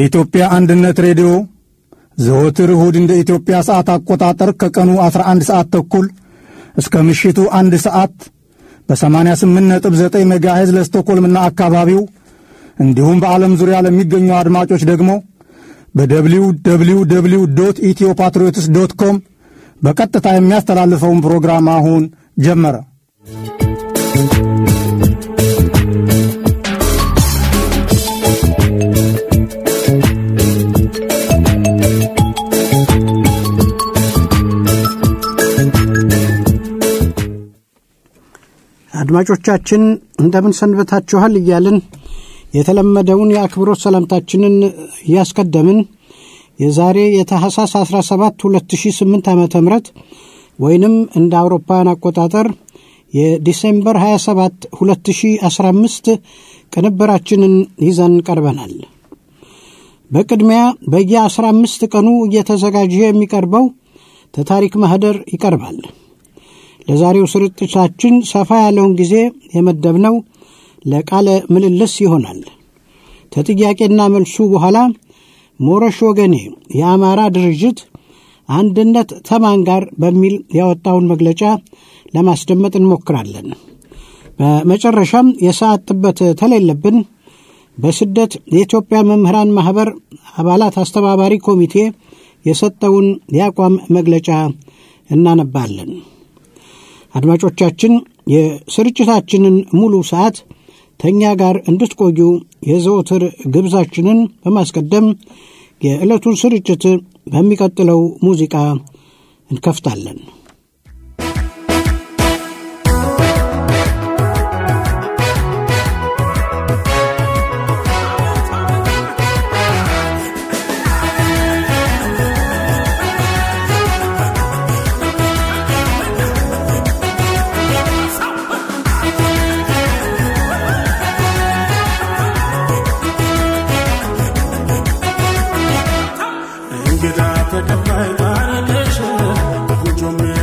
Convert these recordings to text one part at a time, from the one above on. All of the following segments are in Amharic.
የኢትዮጵያ አንድነት ሬዲዮ ዘወትር እሁድ እንደ ኢትዮጵያ ሰዓት አቆጣጠር ከቀኑ 11 ሰዓት ተኩል እስከ ምሽቱ 1 ሰዓት በ88.9 ሜጋሄዝ ለስቶኮልምና አካባቢው እንዲሁም በዓለም ዙሪያ ለሚገኙ አድማጮች ደግሞ በwww.ethiopatriots.com በቀጥታ የሚያስተላልፈውን ፕሮግራም አሁን ጀመረ። አድማጮቻችን እንደምን ሰንበታችኋል እያልን የተለመደውን የአክብሮት ሰላምታችንን ያስቀደምን የዛሬ የታህሳስ 17 2008 ዓመተ ምህረት ወይንም እንደ አውሮፓውያን አቆጣጠር የዲሴምበር 27 2015 ቅንብራችንን ይዘን ቀርበናል። በቅድሚያ በየ15 ቀኑ እየተዘጋጀ የሚቀርበው ተታሪክ ማህደር ይቀርባል። ለዛሬው ስርጭታችን ሰፋ ያለውን ጊዜ የመደብነው ለቃለ ምልልስ ይሆናል። ተጥያቄና መልሱ በኋላ ሞረሽ ወገኔ የአማራ ድርጅት አንድነት ተማን ጋር በሚል ያወጣውን መግለጫ ለማስደመጥ እንሞክራለን። በመጨረሻም የሰዓት ጥበት ተለይለብን በስደት የኢትዮጵያ መምህራን ማህበር አባላት አስተባባሪ ኮሚቴ የሰጠውን የአቋም መግለጫ እናነባለን። አድማጮቻችን የስርጭታችንን ሙሉ ሰዓት ተኛ ጋር እንድትቆዩ የዘወትር ግብዛችንን በማስቀደም የዕለቱን ስርጭት በሚቀጥለው ሙዚቃ እንከፍታለን። Get out of my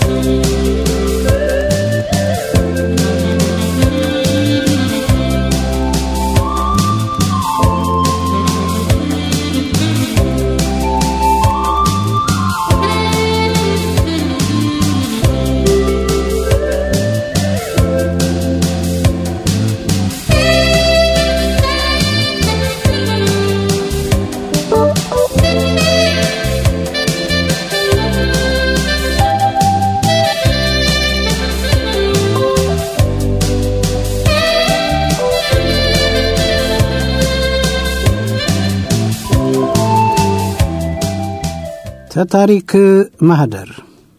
ታሪክ ማህደር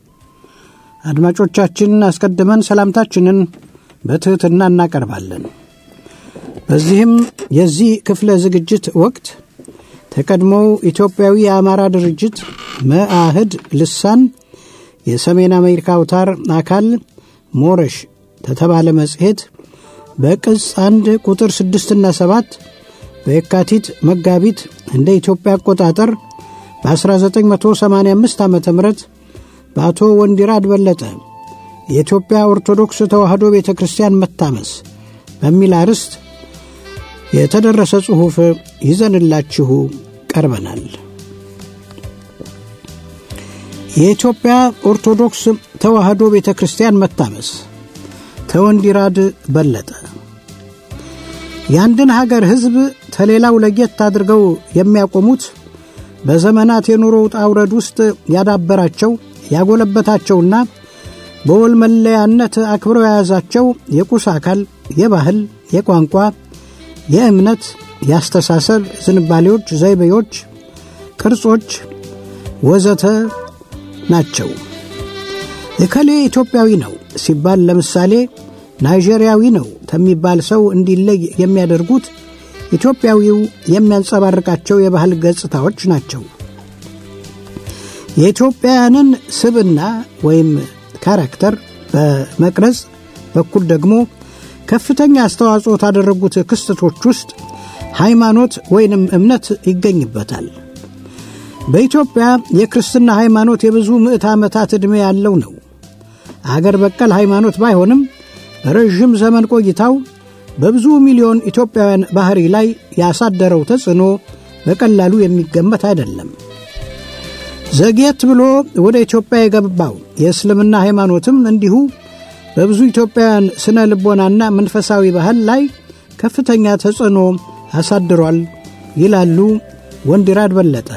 አድማጮቻችን አስቀድመን ሰላምታችንን በትህትና እናቀርባለን። በዚህም የዚህ ክፍለ ዝግጅት ወቅት ተቀድሞው ኢትዮጵያዊ የአማራ ድርጅት መአህድ ልሳን የሰሜን አሜሪካ አውታር አካል ሞረሽ ተተባለ መጽሔት በቅጽ 1 ቁጥር 6 እና 7 በየካቲት መጋቢት እንደ ኢትዮጵያ አቆጣጠር በ1985 ዓመተ ምህረት በአቶ ወንዲራድ በለጠ የኢትዮጵያ ኦርቶዶክስ ተዋሕዶ ቤተክርስቲያን መታመስ በሚል አርዕስት የተደረሰ ጽሑፍ ይዘንላችሁ ቀርበናል። የኢትዮጵያ ኦርቶዶክስ ተዋሕዶ ቤተክርስቲያን መታመስ ተወንዲራድ በለጠ የአንድን ሀገር ሕዝብ ተሌላው ለየት አድርገው የሚያቆሙት በዘመናት የኑሮ ጣውረድ ውስጥ ያዳበራቸው ያጎለበታቸውና በወል መለያነት አክብረው የያዛቸው የቁስ አካል፣ የባህል፣ የቋንቋ፣ የእምነት፣ ያስተሳሰብ ዝንባሌዎች፣ ዘይቤዎች፣ ቅርጾች ወዘተ ናቸው። እከሌ ኢትዮጵያዊ ነው ሲባል ለምሳሌ ናይጄሪያዊ ነው ከሚባል ሰው እንዲለይ የሚያደርጉት ኢትዮጵያዊው የሚያንጸባርቃቸው የባህል ገጽታዎች ናቸው። የኢትዮጵያውያንን ስብዕና ወይም ካራክተር በመቅረጽ በኩል ደግሞ ከፍተኛ አስተዋጽኦ ካደረጉት ክስተቶች ውስጥ ሃይማኖት ወይንም እምነት ይገኝበታል። በኢትዮጵያ የክርስትና ሃይማኖት የብዙ ምዕት ዓመታት ዕድሜ ያለው ነው። አገር በቀል ሃይማኖት ባይሆንም ረጅም ዘመን ቆይታው በብዙ ሚሊዮን ኢትዮጵያውያን ባህሪ ላይ ያሳደረው ተጽዕኖ በቀላሉ የሚገመት አይደለም። ዘግየት ብሎ ወደ ኢትዮጵያ የገባው የእስልምና ሃይማኖትም እንዲሁ በብዙ ኢትዮጵያውያን ስነ ልቦናና መንፈሳዊ ባህል ላይ ከፍተኛ ተጽዕኖ አሳድሯል ይላሉ ወንዲራድ በለጠ።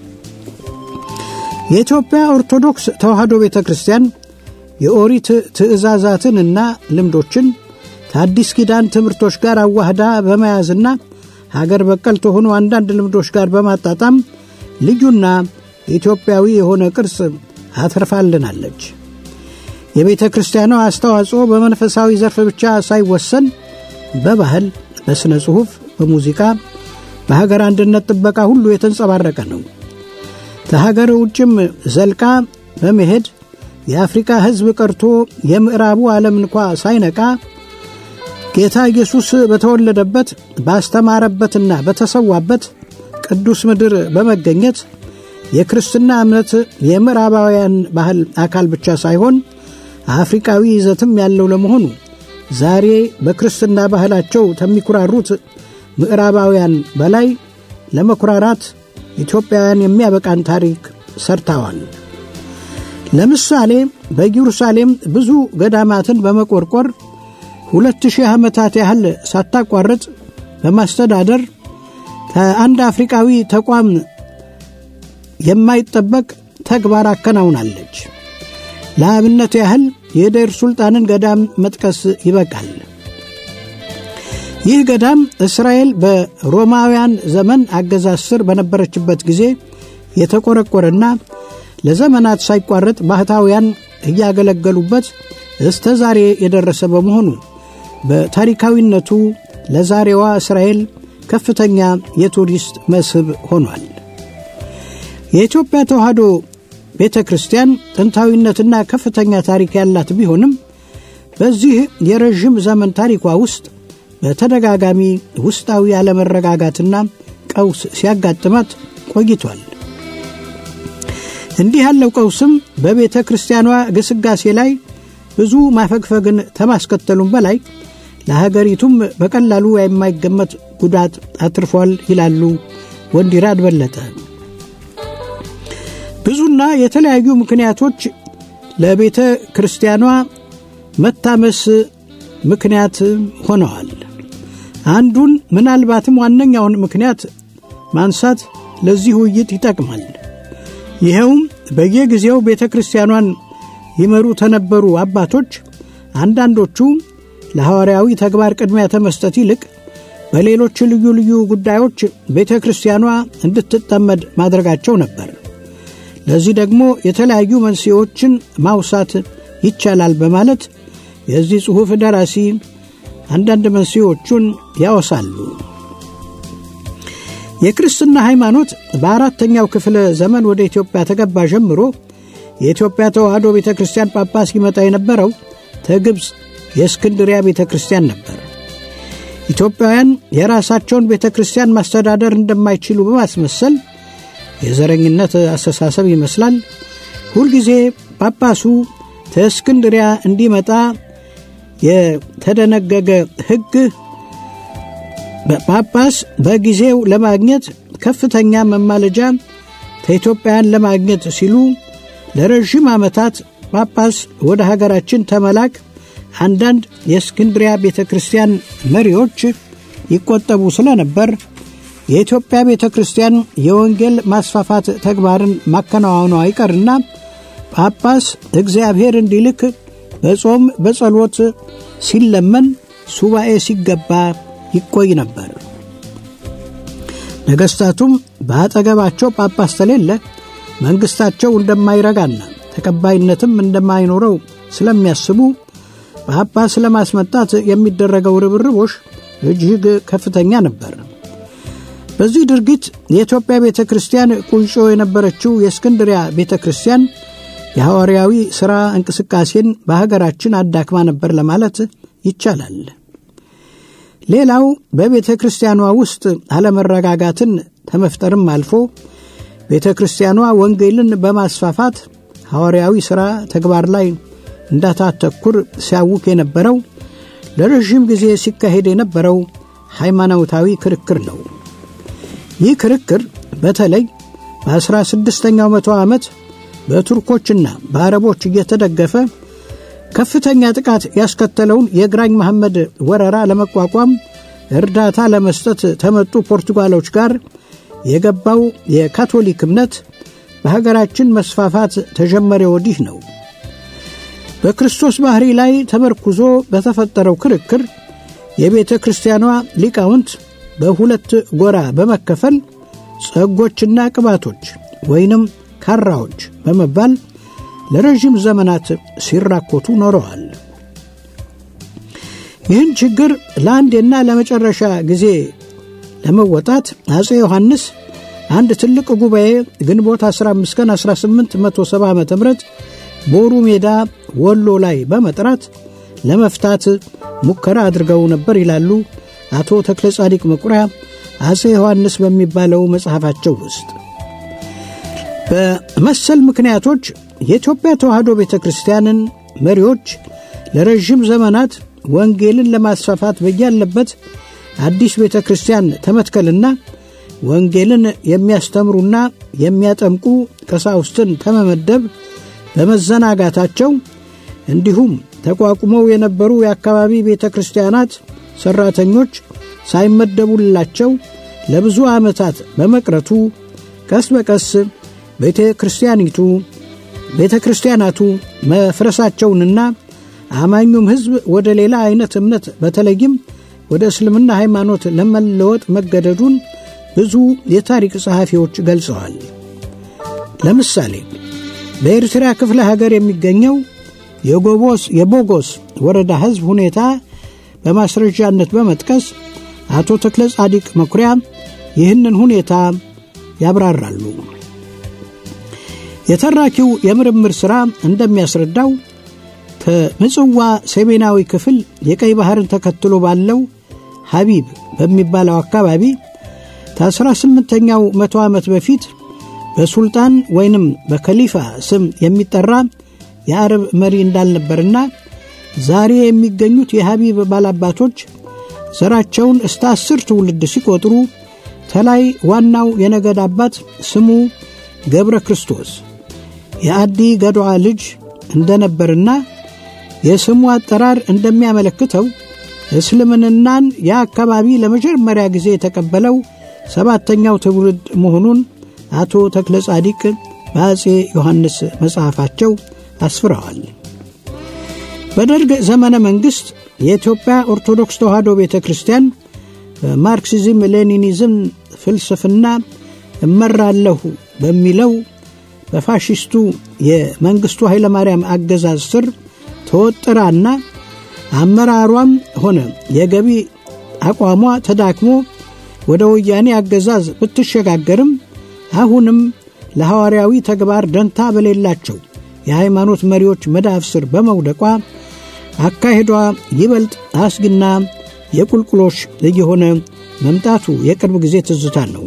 የኢትዮጵያ ኦርቶዶክስ ተዋሕዶ ቤተክርስቲያን የኦሪት ትእዛዛትንና ልምዶችን ከአዲስ ኪዳን ትምህርቶች ጋር አዋህዳ በመያዝና ሀገር በቀል ከሆኑ አንዳንድ ልምዶች ጋር በማጣጣም ልዩና ኢትዮጵያዊ የሆነ ቅርጽ አትርፋልናለች። የቤተ ክርስቲያኗ አስተዋጽኦ በመንፈሳዊ ዘርፍ ብቻ ሳይወሰን በባህል፣ በስነ ጽሑፍ፣ በሙዚቃ፣ በሀገር አንድነት ጥበቃ ሁሉ የተንጸባረቀ ነው። ከሀገር ውጭም ዘልቃ በመሄድ የአፍሪካ ሕዝብ ቀርቶ የምዕራቡ ዓለም እንኳ ሳይነቃ ጌታ ኢየሱስ በተወለደበት ባስተማረበትና በተሰዋበት ቅዱስ ምድር በመገኘት የክርስትና እምነት የምዕራባውያን ባህል አካል ብቻ ሳይሆን አፍሪካዊ ይዘትም ያለው ለመሆኑ ዛሬ በክርስትና ባህላቸው ከሚኩራሩት ምዕራባውያን በላይ ለመኩራራት ኢትዮጵያውያን የሚያበቃን ታሪክ ሰርተዋል። ለምሳሌ በኢየሩሳሌም ብዙ ገዳማትን በመቆርቆር 2000 ዓመታት ያህል ሳታቋርጥ በማስተዳደር ከአንድ አፍሪካዊ ተቋም የማይጠበቅ ተግባር አከናውናለች። ለአብነት ያህል የደር ሱልጣንን ገዳም መጥቀስ ይበቃል። ይህ ገዳም እስራኤል በሮማውያን ዘመን አገዛዝ ስር በነበረችበት ጊዜ የተቆረቆረና ለዘመናት ሳይቋረጥ ባህታውያን እያገለገሉበት እስከ ዛሬ የደረሰ በመሆኑ በታሪካዊነቱ ለዛሬዋ እስራኤል ከፍተኛ የቱሪስት መስህብ ሆኗል። የኢትዮጵያ ተዋሕዶ ቤተክርስቲያን ጥንታዊነትና ከፍተኛ ታሪክ ያላት ቢሆንም በዚህ የረጅም ዘመን ታሪኳ ውስጥ በተደጋጋሚ ውስጣዊ ያለመረጋጋትና ቀውስ ሲያጋጥማት ቆይቷል። እንዲህ ያለው ቀውስም በቤተ ክርስቲያኗ ግስጋሴ ላይ ብዙ ማፈግፈግን ተማስከተሉም በላይ ለሀገሪቱም በቀላሉ የማይገመት ጉዳት አትርፏል ይላሉ ወንዲራድ በለጠ። ብዙና የተለያዩ ምክንያቶች ለቤተ ክርስቲያኗ መታመስ ምክንያት ሆነዋል። አንዱን ምናልባትም ዋነኛውን ምክንያት ማንሳት ለዚህ ውይይት ይጠቅማል። ይሄውም በየጊዜው ቤተ ክርስቲያኗን ይመሩ ተነበሩ አባቶች አንዳንዶቹ ለሐዋርያዊ ተግባር ቅድሚያ ተመስጠት ይልቅ በሌሎች ልዩ ልዩ ጉዳዮች ቤተ ክርስቲያኗ እንድትጠመድ ማድረጋቸው ነበር። ለዚህ ደግሞ የተለያዩ መንስኤዎችን ማውሳት ይቻላል በማለት የዚህ ጽሑፍ ደራሲ አንዳንድ መንስኤዎቹን ያወሳሉ። የክርስትና ሃይማኖት በአራተኛው ክፍለ ዘመን ወደ ኢትዮጵያ ተገባ ጀምሮ የኢትዮጵያ ተዋሕዶ ቤተክርስቲያን ጳጳስ ይመጣ የነበረው ከግብጽ የእስክንድሪያ ቤተክርስቲያን ነበር። ኢትዮጵያውያን የራሳቸውን ቤተክርስቲያን ማስተዳደር እንደማይችሉ በማስመሰል የዘረኝነት አስተሳሰብ ይመስላል ሁልጊዜ ጳጳሱ ከእስክንድሪያ እንዲመጣ የተደነገገ ሕግ ጳጳስ በጊዜው ለማግኘት ከፍተኛ መማለጃ ከኢትዮጵያውያን ለማግኘት ሲሉ ለረጅም ዓመታት ጳጳስ ወደ ሀገራችን ተመላክ አንዳንድ የእስክንድሪያ ቤተክርስቲያን መሪዎች ይቆጠቡ ስለነበር የኢትዮጵያ ቤተክርስቲያን የወንጌል ማስፋፋት ተግባርን ማከናወኗ አይቀርና ጳጳስ እግዚአብሔር እንዲልክ በጾም በጸሎት ሲለመን ሱባኤ ሲገባ ይቆይ ነበር። ነገስታቱም በአጠገባቸው ጳጳስ ተሌለ መንግስታቸው እንደማይረጋና ተቀባይነትም እንደማይኖረው ስለሚያስቡ ጳጳስ ለማስመጣት የሚደረገው ርብርቦሽ እጅግ ከፍተኛ ነበር። በዚህ ድርጊት የኢትዮጵያ ቤተክርስቲያን ቁንጮ የነበረችው የእስክንድሪያ ቤተክርስቲያን የሐዋርያዊ ሥራ እንቅስቃሴን በሀገራችን አዳክማ ነበር ለማለት ይቻላል። ሌላው በቤተክርስቲያኗ ውስጥ አለመረጋጋትን ተመፍጠርም አልፎ ቤተክርስቲያኗ ወንጌልን በማስፋፋት ሐዋርያዊ ሥራ ተግባር ላይ እንዳታተኩር ሲያውክ የነበረው ለረጅም ጊዜ ሲካሄድ የነበረው ሃይማኖታዊ ክርክር ነው። ይህ ክርክር በተለይ በ16ኛው መቶ ዓመት በቱርኮችና በአረቦች እየተደገፈ ከፍተኛ ጥቃት ያስከተለውን የግራኝ መሐመድ ወረራ ለመቋቋም እርዳታ ለመስጠት ተመጡ ፖርቱጋሎች ጋር የገባው የካቶሊክ እምነት በሀገራችን መስፋፋት ተጀመረ ወዲህ ነው። በክርስቶስ ባህሪ ላይ ተመርኩዞ በተፈጠረው ክርክር የቤተ ክርስቲያኗ ሊቃውንት በሁለት ጎራ በመከፈል ጸጎችና ቅባቶች ወይንም ካራዎች በመባል ለረጅም ዘመናት ሲራኮቱ ኖረዋል። ይህን ችግር ለአንዴና ለመጨረሻ ጊዜ ለመወጣት አጼ ዮሐንስ አንድ ትልቅ ጉባኤ ግንቦት 15 ቀን 1870 ዓ.ም ቦሩ ሜዳ ወሎ ላይ በመጥራት ለመፍታት ሙከራ አድርገው ነበር ይላሉ አቶ ተክለ ጻዲቅ መኩሪያ አጼ ዮሐንስ በሚባለው መጽሐፋቸው ውስጥ። በመሰል ምክንያቶች የኢትዮጵያ ተዋሕዶ ቤተክርስቲያንን መሪዎች ለረጅም ዘመናት ወንጌልን ለማስፋፋት በያለበት አዲስ ቤተክርስቲያን ተመትከልና ወንጌልን የሚያስተምሩና የሚያጠምቁ ቀሳውስትን ተመመደብ በመዘናጋታቸው እንዲሁም ተቋቁመው የነበሩ የአካባቢ ቤተክርስቲያናት ሰራተኞች ሳይመደቡላቸው ለብዙ ዓመታት በመቅረቱ ቀስ በቀስ ቤተክርስቲያናቱ መፍረሳቸውንና አማኙም ሕዝብ ወደ ሌላ አይነት እምነት በተለይም ወደ እስልምና ሃይማኖት ለመለወጥ መገደዱን ብዙ የታሪክ ጸሐፊዎች ገልጸዋል። ለምሳሌ በኤርትራ ክፍለ ሀገር የሚገኘው የቦጎስ ወረዳ ሕዝብ ሁኔታ በማስረጃነት በመጥቀስ አቶ ተክለ ጻዲቅ መኩሪያ ይህንን ሁኔታ ያብራራሉ። የተራኪው የምርምር ሥራ እንደሚያስረዳው ከምጽዋ ሰሜናዊ ክፍል የቀይ ባህርን ተከትሎ ባለው ሐቢብ በሚባለው አካባቢ ከ18ኛው መቶ ዓመት በፊት በሱልጣን ወይንም በከሊፋ ስም የሚጠራ የአረብ መሪ እንዳልነበርና ዛሬ የሚገኙት የሐቢብ ባላባቶች ዘራቸውን እስከ 10 ትውልድ ሲቆጥሩ ተላይ ዋናው የነገድ አባት ስሙ ገብረ ክርስቶስ የአዲ ገዶዓ ልጅ እንደነበርና የስሙ አጠራር እንደሚያመለክተው እስልምናን የአካባቢ ለመጀመሪያ ጊዜ የተቀበለው 7ኛው ትውልድ መሆኑን አቶ ተክለ ጻዲቅ በአፄ ዮሐንስ መጽሐፋቸው አስፍረዋል። በደርግ ዘመነ መንግስት የኢትዮጵያ ኦርቶዶክስ ተዋሕዶ ቤተክርስቲያን ማርክሲዝም ሌኒኒዝም ፍልስፍና እመራለሁ በሚለው በፋሺስቱ የመንግስቱ ኃይለ ማርያም አገዛዝ ስር ተወጥራና አመራሯም ሆነ የገቢ አቋሟ ተዳክሞ ወደ ወያኔ አገዛዝ ብትሸጋገርም አሁንም ለሐዋርያዊ ተግባር ደንታ በሌላቸው የሃይማኖት መሪዎች መዳፍ ስር በመውደቋ አካሄዷ ይበልጥ አስግና የቁልቁሎሽ እየሆነ መምጣቱ የቅርብ ጊዜ ትዝታ ነው።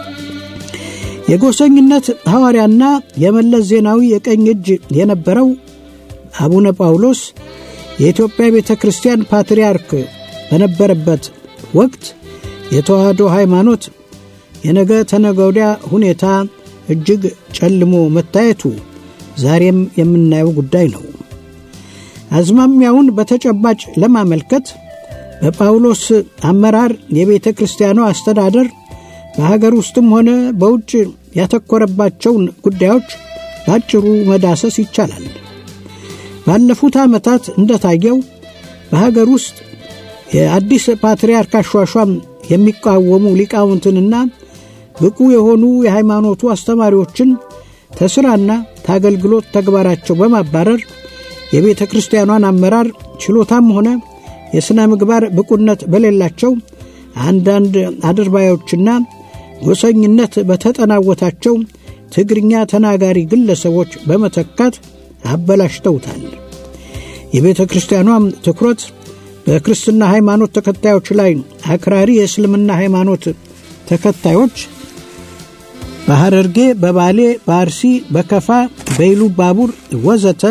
የጎሰኝነት ሐዋርያና የመለስ ዜናዊ የቀኝ እጅ የነበረው አቡነ ጳውሎስ የኢትዮጵያ ቤተክርስቲያን ፓትርያርክ በነበረበት ወቅት የተዋሕዶ ሃይማኖት የነገ ተነገወዲያ ሁኔታ እጅግ ጨልሞ መታየቱ ዛሬም የምናየው ጉዳይ ነው። አዝማሚያውን በተጨባጭ ለማመልከት በጳውሎስ አመራር የቤተክርስቲያኗ አስተዳደር በሀገር ውስጥም ሆነ በውጭ ያተኮረባቸውን ጉዳዮች ባጭሩ መዳሰስ ይቻላል። ባለፉት ዓመታት እንደታየው በሀገር ውስጥ የአዲስ ፓትርያርክ አሿሿም የሚቃወሙ ሊቃውንትንና ብቁ የሆኑ የሃይማኖቱ አስተማሪዎችን ተስራና ታገልግሎት ተግባራቸው በማባረር የቤተ ክርስቲያኗን አመራር ችሎታም ሆነ የሥነ ምግባር ብቁነት በሌላቸው አንዳንድ አድርባዮችና ጎሰኝነት በተጠናወታቸው ትግርኛ ተናጋሪ ግለሰቦች በመተካት አበላሽተውታል። የቤተ ክርስቲያኗም ትኩረት በክርስትና ሃይማኖት ተከታዮች ላይ አክራሪ የእስልምና ሃይማኖት ተከታዮች በሐረርጌ፣ በባሌ፣ በአርሲ፣ በከፋ፣ በኢሉባቡር ወዘተ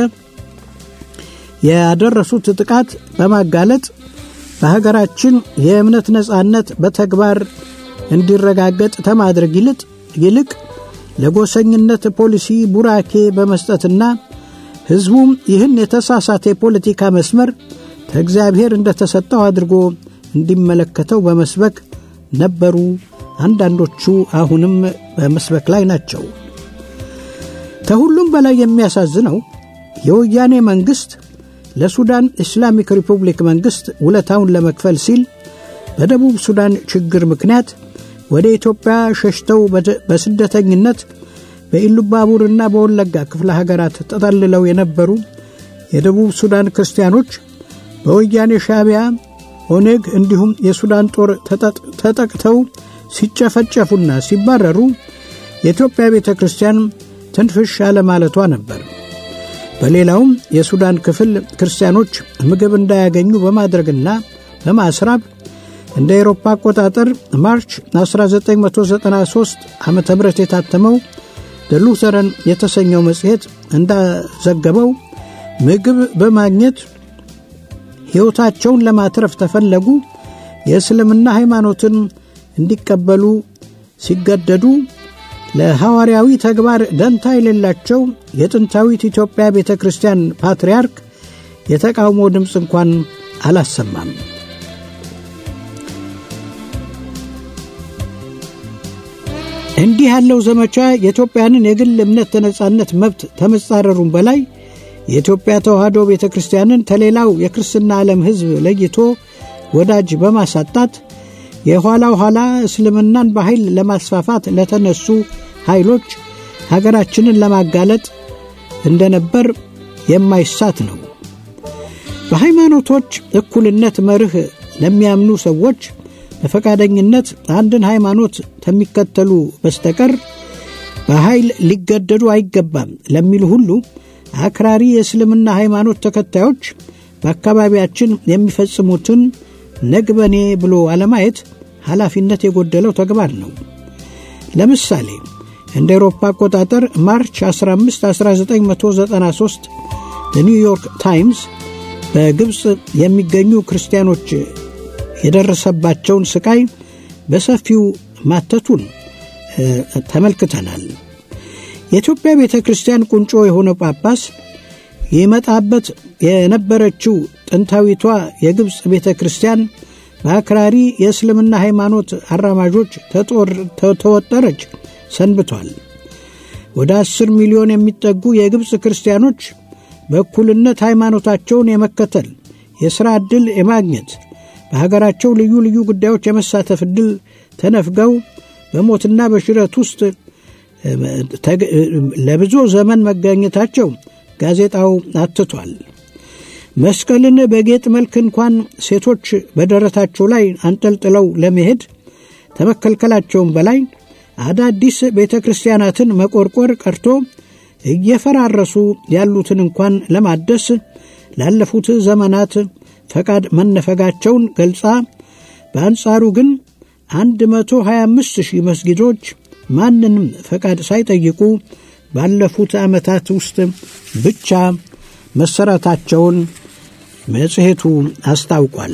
ያደረሱት ጥቃት በማጋለጥ በሀገራችን የእምነት ነጻነት በተግባር እንዲረጋገጥ ከማድረግ ይልቅ ለጎሰኝነት ፖሊሲ ቡራኬ በመስጠትና ሕዝቡም ይህን የተሳሳተ ፖለቲካ መስመር ከእግዚአብሔር እንደተሰጠው አድርጎ እንዲመለከተው በመስበክ ነበሩ። አንዳንዶቹ አሁንም በመስበክ ላይ ናቸው። ከሁሉም በላይ የሚያሳዝነው የወያኔ መንግስት ለሱዳን ኢስላሚክ ሪፑብሊክ መንግስት ውለታውን ለመክፈል ሲል በደቡብ ሱዳን ችግር ምክንያት ወደ ኢትዮጵያ ሸሽተው በስደተኝነት በኢሉባቡርና በወለጋ ክፍለ ሀገራት ተጠልለው የነበሩ የደቡብ ሱዳን ክርስቲያኖች በወያኔ ሻዕቢያ፣ ኦነግ እንዲሁም የሱዳን ጦር ተጠቅተው ሲጨፈጨፉና ሲባረሩ የኢትዮጵያ ቤተክርስቲያን ትንፍሽ ያለ ማለቷ ነበር። በሌላውም የሱዳን ክፍል ክርስቲያኖች ምግብ እንዳያገኙ በማድረግና በማስራብ እንደ አውሮፓ አቆጣጠር ማርች 1993 ዓመተ ምህረት የታተመው ደሉተረን የተሰኘው መጽሔት እንዳዘገበው ምግብ በማግኘት ሕይወታቸውን ለማትረፍ ተፈለጉ የእስልምና ሃይማኖትን እንዲቀበሉ ሲገደዱ ለሐዋርያዊ ተግባር ደንታ የሌላቸው የጥንታዊት ኢትዮጵያ ቤተክርስቲያን ፓትርያርክ የተቃውሞ ድምፅ እንኳን አላሰማም። እንዲህ ያለው ዘመቻ የኢትዮጵያንን የግል እምነት ነጻነት መብት ተመጻረሩን በላይ የኢትዮጵያ ተዋሕዶ ቤተክርስቲያንን ተሌላው የክርስትና ዓለም ሕዝብ ለይቶ ወዳጅ በማሳጣት የኋላው ኋላ እስልምናን በኃይል ለማስፋፋት ለተነሱ ኃይሎች ሀገራችንን ለማጋለጥ እንደነበር የማይሳት ነው። በሃይማኖቶች እኩልነት መርህ ለሚያምኑ ሰዎች በፈቃደኝነት አንድን ሃይማኖት ከሚከተሉ በስተቀር በኃይል ሊገደዱ አይገባም ለሚሉ ሁሉ አክራሪ የእስልምና ሃይማኖት ተከታዮች በአካባቢያችን የሚፈጽሙትን ነግበኔ ብሎ አለማየት ኃላፊነት የጎደለው ተግባር ነው። ለምሳሌ እንደ አውሮፓ አቆጣጠር ማርች 15 1993 ኒውዮርክ ታይምስ በግብጽ የሚገኙ ክርስቲያኖች የደረሰባቸውን ስቃይ በሰፊው ማተቱን ተመልክተናል። የኢትዮጵያ ቤተክርስቲያን ቁንጮ የሆነ ጳጳስ የመጣበት የነበረችው ጥንታዊቷ የግብጽ ቤተክርስቲያን በአክራሪ የእስልምና ሃይማኖት አራማጆች ተወጠረች ሰንብቷል። ወደ 10 ሚሊዮን የሚጠጉ የግብጽ ክርስቲያኖች በእኩልነት ሃይማኖታቸውን የመከተል የሥራ ዕድል የማግኘት በሀገራቸው ልዩ ልዩ ጉዳዮች የመሳተፍ ዕድል ተነፍገው በሞትና በሽረት ውስጥ ለብዙ ዘመን መገኘታቸው ጋዜጣው አትቷል። መስቀልን በጌጥ መልክ እንኳን ሴቶች በደረታቸው ላይ አንጠልጥለው ለመሄድ ተመከልከላቸውም በላይ አዳዲስ ቤተክርስቲያናትን መቆርቆር ቀርቶ እየፈራረሱ ያሉትን እንኳን ለማደስ ላለፉት ዘመናት ፈቃድ መነፈጋቸውን ገልጻ በአንጻሩ ግን 125,000 መስጊዶች ማንንም ፈቃድ ሳይጠይቁ ባለፉት ዓመታት ውስጥ ብቻ መሰረታቸውን መጽሔቱ አስታውቋል።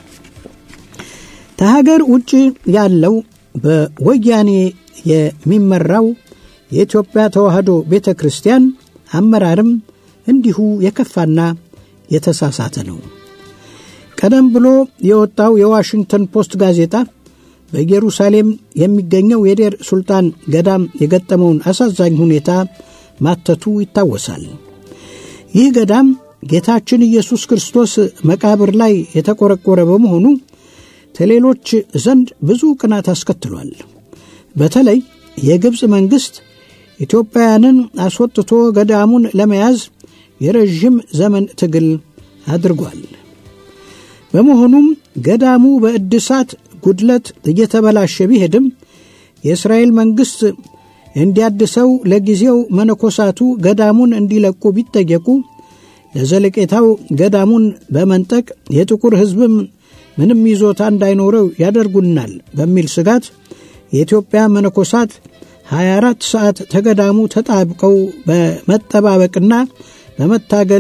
ከሀገር ውጪ ያለው በወያኔ የሚመራው የኢትዮጵያ ተዋሕዶ ቤተክርስቲያን አመራርም እንዲሁ የከፋና የተሳሳተ ነው። ቀደም ብሎ የወጣው የዋሽንግተን ፖስት ጋዜጣ በኢየሩሳሌም የሚገኘው የዴር ሱልጣን ገዳም የገጠመውን አሳዛኝ ሁኔታ ማተቱ ይታወሳል። ይህ ገዳም ጌታችን ኢየሱስ ክርስቶስ መቃብር ላይ የተቆረቆረ በመሆኑ ከሌሎች ዘንድ ብዙ ቅናት አስከትሏል። በተለይ የግብጽ መንግስት ኢትዮጵያውያንን አስወጥቶ ገዳሙን ለመያዝ የረዥም ዘመን ትግል አድርጓል። በመሆኑም ገዳሙ በእድሳት ጉድለት እየተበላሸ ቢሄድም የእስራኤል መንግስት እንዲያድሰው ለጊዜው መነኮሳቱ ገዳሙን እንዲለቁ ቢጠየቁ ለዘለቄታው ገዳሙን በመንጠቅ የጥቁር ሕዝብም ምንም ይዞታ እንዳይኖረው ያደርጉናል በሚል ስጋት የኢትዮጵያ መነኮሳት 24 ሰዓት ተገዳሙ ተጣብቀው በመጠባበቅና በመታገል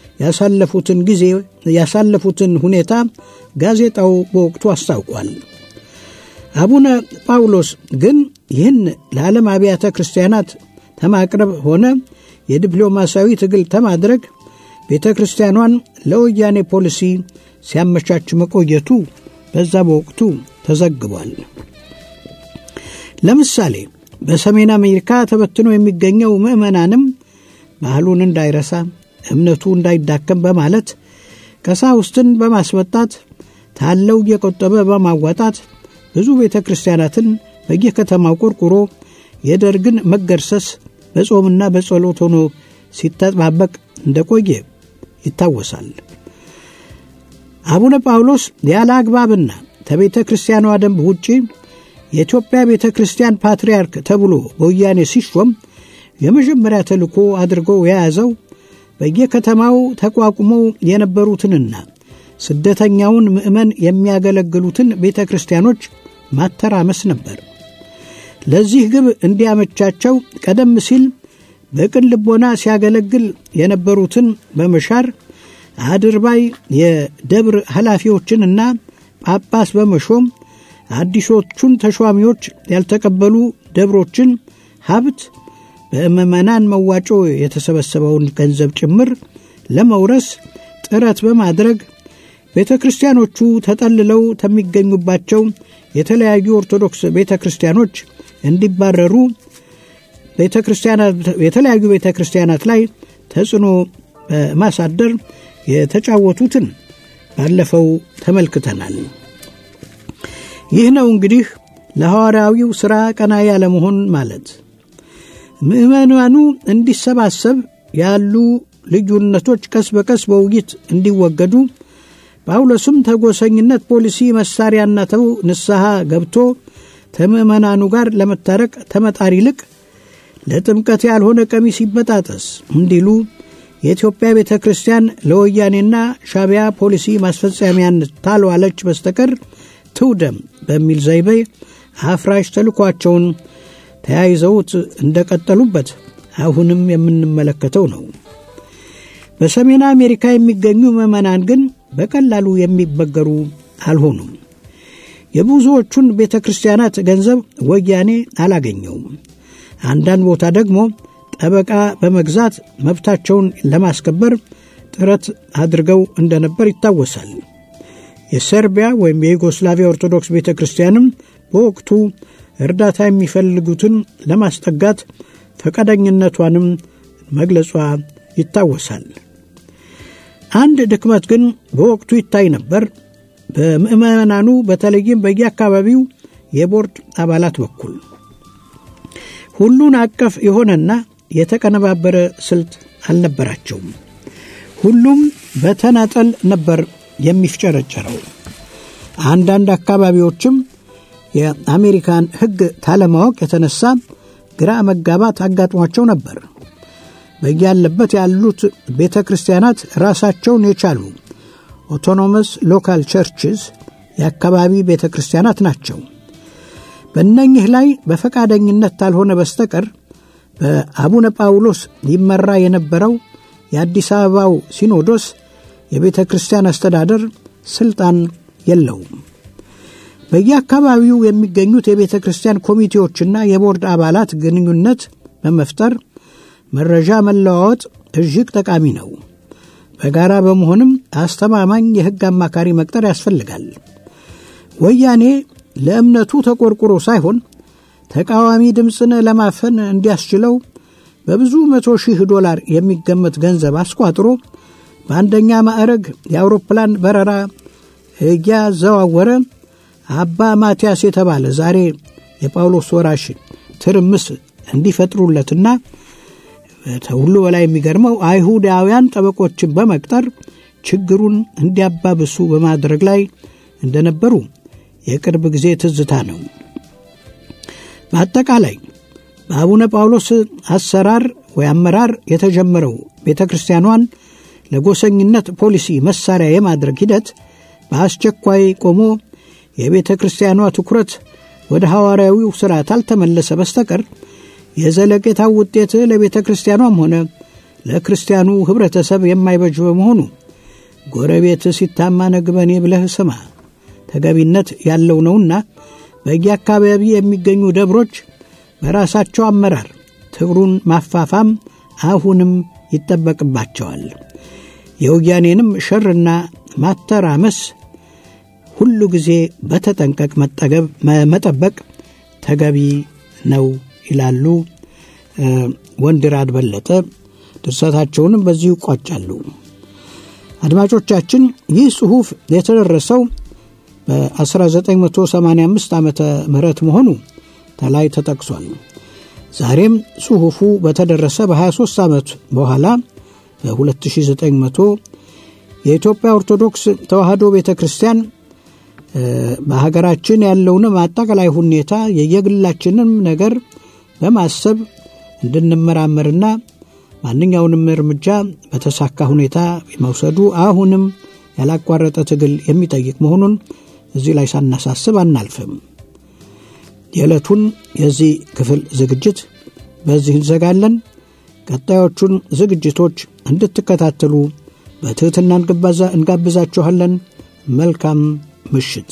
ያሳለፉትን ሁኔታ ጋዜጣው በወቅቱ አስታውቋል። አቡነ ጳውሎስ ግን ይህን ለዓለም አብያተ ክርስቲያናት ተማቅረብ ሆነ የዲፕሎማሲያዊ ትግል ተማድረግ ቤተ ክርስቲያኗን ለወያኔ ፖሊሲ ሲያመቻች መቆየቱ በዛ በወቅቱ ተዘግቧል። ለምሳሌ በሰሜን አሜሪካ ተበትኖ የሚገኘው ምዕመናንም ባህሉን እንዳይረሳ እምነቱ እንዳይዳከም በማለት ቀሳውስትን በማስመጣት ታለው እየቆጠበ በማዋጣት ብዙ ቤተ ክርስቲያናትን በየከተማው ቆርቁሮ የደርግን መገርሰስ በጾምና በጸሎት ሆኖ ሲተባበቅ እንደቆየ ይታወሳል። አቡነ ጳውሎስ ያለ አግባብና ከቤተ ክርስቲያኗ ደንብ ውጪ የኢትዮጵያ ቤተ ክርስቲያን ፓትርያርክ ተብሎ በወያኔ ሲሾም የመጀመሪያ ተልእኮ አድርገው የያዘው በየከተማው ተቋቁመው የነበሩትንና ስደተኛውን ምእመን የሚያገለግሉትን ቤተ ክርስቲያኖች ማተራመስ ነበር። ለዚህ ግብ እንዲያመቻቸው ቀደም ሲል በቅን ልቦና ሲያገለግል የነበሩትን በመሻር አድርባይ የደብር ኃላፊዎችንና ጳጳስ በመሾም አዲሶቹን ተሿሚዎች ያልተቀበሉ ደብሮችን ሀብት በምዕመናን መዋጮ የተሰበሰበውን ገንዘብ ጭምር ለመውረስ ጥረት በማድረግ ቤተ ክርስቲያኖቹ ተጠልለው ከሚገኙባቸው የተለያዩ ኦርቶዶክስ ቤተ ክርስቲያኖች እንዲባረሩ የተለያዩ ቤተ ክርስቲያናት ላይ ተጽዕኖ በማሳደር የተጫወቱትን ባለፈው ተመልክተናል። ይህ ነው እንግዲህ ለሐዋርያዊው ሥራ ቀና ያለመሆን ማለት። ምዕመናኑ እንዲሰባሰብ ያሉ ልዩነቶች ቀስ በቀስ በውይይት እንዲወገዱ ጳውሎስም ተጎሰኝነት ፖሊሲ መሳሪያና ተው ንስሐ ገብቶ ከምዕመናኑ ጋር ለመታረቅ ተመጣሪ ይልቅ ለጥምቀት ያልሆነ ቀሚስ ይበጣጠስ እንዲሉ የኢትዮጵያ ቤተ ክርስቲያን ለወያኔና ሻቢያ ፖሊሲ ማስፈጸሚያነት ታልዋለች በስተቀር ትውደም በሚል ዘይቤ አፍራሽ ተልኳቸውን ተያይዘውት እንደቀጠሉበት አሁንም የምንመለከተው ነው። በሰሜን አሜሪካ የሚገኙ ምዕመናን ግን በቀላሉ የሚበገሩ አልሆኑም። የብዙዎቹን ቤተክርስቲያናት ገንዘብ ወያኔ አላገኘውም። አንዳንድ ቦታ ደግሞ ጠበቃ በመግዛት መብታቸውን ለማስከበር ጥረት አድርገው እንደነበር ይታወሳል። የሰርቢያ ወይም የዩጎስላቪያ ኦርቶዶክስ ቤተክርስቲያንም በወቅቱ እርዳታ የሚፈልጉትን ለማስጠጋት ፈቃደኝነቷንም መግለጿ ይታወሳል። አንድ ድክመት ግን በወቅቱ ይታይ ነበር። በምዕመናኑ በተለይም በየአካባቢው የቦርድ አባላት በኩል ሁሉን አቀፍ የሆነና የተቀነባበረ ስልት አልነበራቸውም። ሁሉም በተናጠል ነበር የሚፍጨረጨረው። አንዳንድ አካባቢዎችም የአሜሪካን ሕግ ታለማወቅ የተነሳ ግራ መጋባት አጋጥሟቸው ነበር። በያለበት ያሉት ቤተክርስቲያናት ራሳቸውን የቻሉ ኦቶኖመስ ሎካል ቸርችስ የአካባቢ ቤተክርስቲያናት ናቸው። በእነኚህ ላይ በፈቃደኝነት ካልሆነ በስተቀር በአቡነ ጳውሎስ ይመራ የነበረው የአዲስ አበባው ሲኖዶስ የቤተክርስቲያን አስተዳደር ስልጣን የለውም። በየአካባቢው የሚገኙት የቤተክርስቲያን ኮሚቴዎችና የቦርድ አባላት ግንኙነት በመፍጠር መረጃ መለዋወጥ እጅግ ጠቃሚ ነው። በጋራ በመሆንም አስተማማኝ የሕግ አማካሪ መቅጠር ያስፈልጋል። ወያኔ ለእምነቱ ተቆርቁሮ ሳይሆን ተቃዋሚ ድምፅን ለማፈን እንዲያስችለው በብዙ $100,000 የሚገመት ገንዘብ አስቋጥሮ በአንደኛ ማዕረግ የአውሮፕላን በረራ እያዘዋወረ አባ ማቲያስ የተባለ ዛሬ የጳውሎስ ወራሽ ትርምስ እንዲፈጥሩለትና ሁሉ በላይ የሚገርመው አይሁዳውያን ጠበቆችን በመቅጠር ችግሩን እንዲያባብሱ በማድረግ ላይ እንደነበሩ የቅርብ ጊዜ ትዝታ ነው። በአጠቃላይ በአቡነ ጳውሎስ አሰራር ወይ አመራር የተጀመረው ቤተክርስቲያኗን ለጎሰኝነት ፖሊሲ መሳሪያ የማድረግ ሂደት በአስቸኳይ ቆሞ የቤተክርስቲያኗ ትኩረት ወደ ሐዋርያዊው ሥርዓት አልተመለሰ በስተቀር የዘለቄታው ውጤት ለቤተክርስቲያኗም ሆነ ለክርስቲያኑ ህብረተሰብ የማይበጅ በመሆኑ ጎረቤት ሲታማ ነግበኔ ብለህ ስማ ተገቢነት ያለው ነውና በየአካባቢ የሚገኙ ደብሮች በራሳቸው አመራር ትግሩን ማፋፋም አሁንም ይጠበቅባቸዋል። የወያኔንም ሸርና ማተራመስ ሁሉ ጊዜ በተጠንቀቅ መጠበቅ ተገቢ ነው ይላሉ ወንድራድ በለጠ። ድርሰታቸውንም በዚሁ ቋጫሉ። አድማጮቻችን ይህ ጽሑፍ የተደረሰው በ1985 ዓመተ ምህረት መሆኑ ተላይ ተጠቅሷል። ዛሬም ጽሑፉ በተደረሰ በ23 ዓመት በኋላ በ2900 የኢትዮጵያ ኦርቶዶክስ ተዋሕዶ ቤተክርስቲያን በሀገራችን ያለውን አጠቃላይ ሁኔታ የየግላችንን ነገር በማሰብ እንድንመራመርና ማንኛውንም እርምጃ በተሳካ ሁኔታ መውሰዱ አሁንም ያላቋረጠ ትግል የሚጠይቅ መሆኑን እዚህ ላይ ሳናሳስብ አናልፍም። የዕለቱን የዚህ ክፍል ዝግጅት በዚህ እንዘጋለን። ቀጣዮቹን ዝግጅቶች እንድትከታተሉ በትህትና እንጋብዛችኋለን። መልካም ምሽት።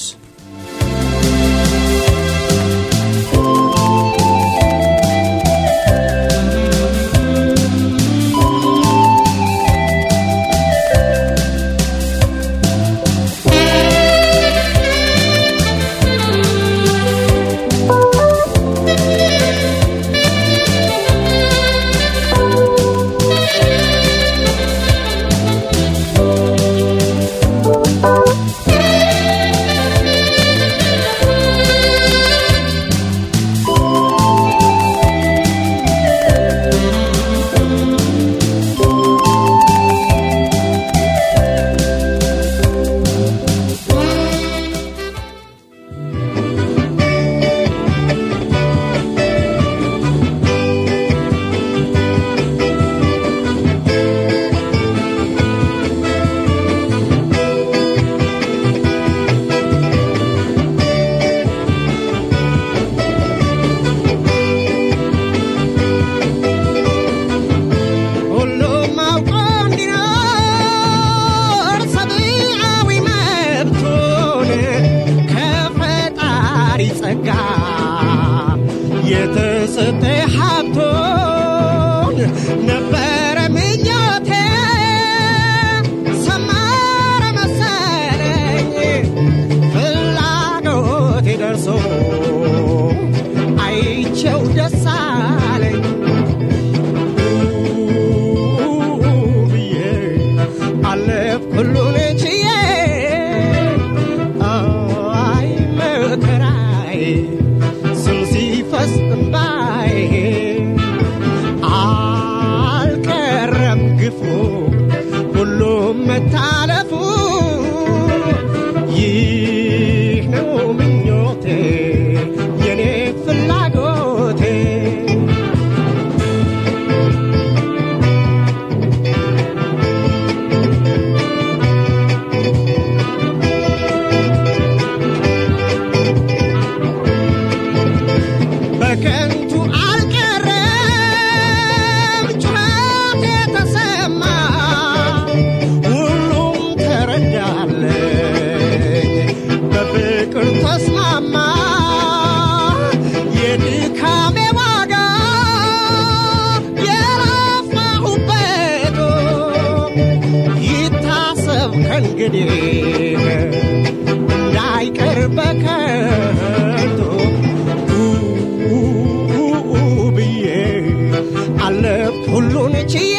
አለፍ ሁሉን ችዬ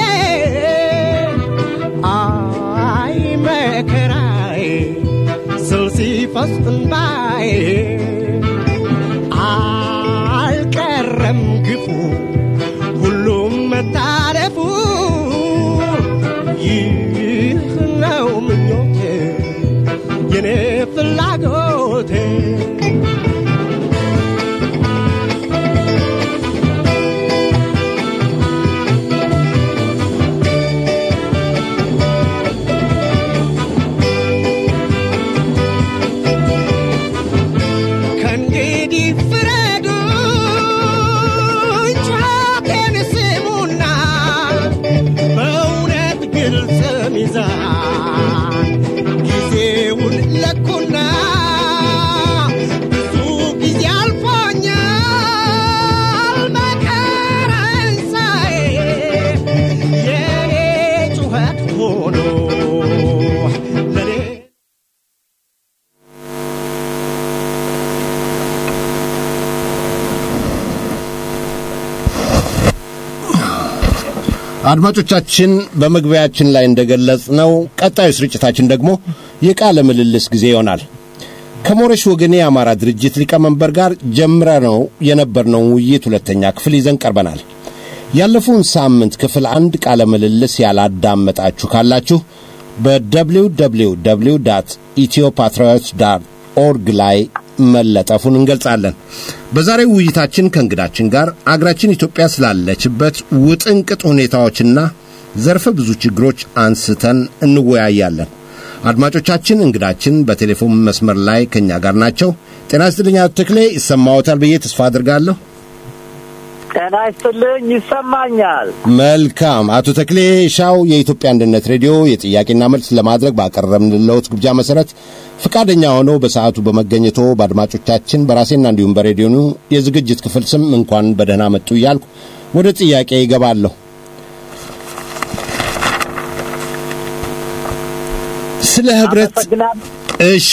አይ መከራዬ ስል ሲፈስ እንባዬ አልቀረም ግፉ ሁሉም መታለፉ ይህ ነው ምኞቴ የኔ ፍላጎቴ አድማጮቻችን በመግቢያችን ላይ እንደገለጽነው ቀጣዩ ስርጭታችን ደግሞ የቃለ ምልልስ ጊዜ ይሆናል። ከሞረሽ ወገኔ አማራ ድርጅት ሊቀመንበር ጋር ጀምረነው የነበርነው ውይይት ሁለተኛ ክፍል ይዘን ቀርበናል። ያለፈውን ሳምንት ክፍል 1 ቃለ ምልልስ ያላዳመጣችሁ ካላችሁ በwww.ethiopatriots.org ላይ መለጠፉን እንገልጻለን። በዛሬው ውይይታችን ከእንግዳችን ጋር አገራችን ኢትዮጵያ ስላለችበት ውጥንቅጥ ሁኔታዎችና ዘርፈ ብዙ ችግሮች አንስተን እንወያያለን። አድማጮቻችን እንግዳችን በቴሌፎን መስመር ላይ ከኛ ጋር ናቸው። ጤና ይስጥልኝ አቶ ተክሌ፣ ይሰማዎታል ብዬ ተስፋ አድርጋለሁ። ጤና ይስጥልኝ፣ ይሰማኛል። መልካም አቶ ተክሌ ሻው የኢትዮጵያ አንድነት ሬዲዮ የጥያቄና መልስ ለማድረግ ባቀረብንልዎት ግብዣ መሰረት ፍቃደኛ ሆነው በሰዓቱ በመገኘቶ በአድማጮቻችን በራሴና እንዲሁም በሬዲዮኑ የዝግጅት ክፍል ስም እንኳን በደህና መጡ እያልኩ ወደ ጥያቄ ይገባለሁ። ስለ ህብረት እሺ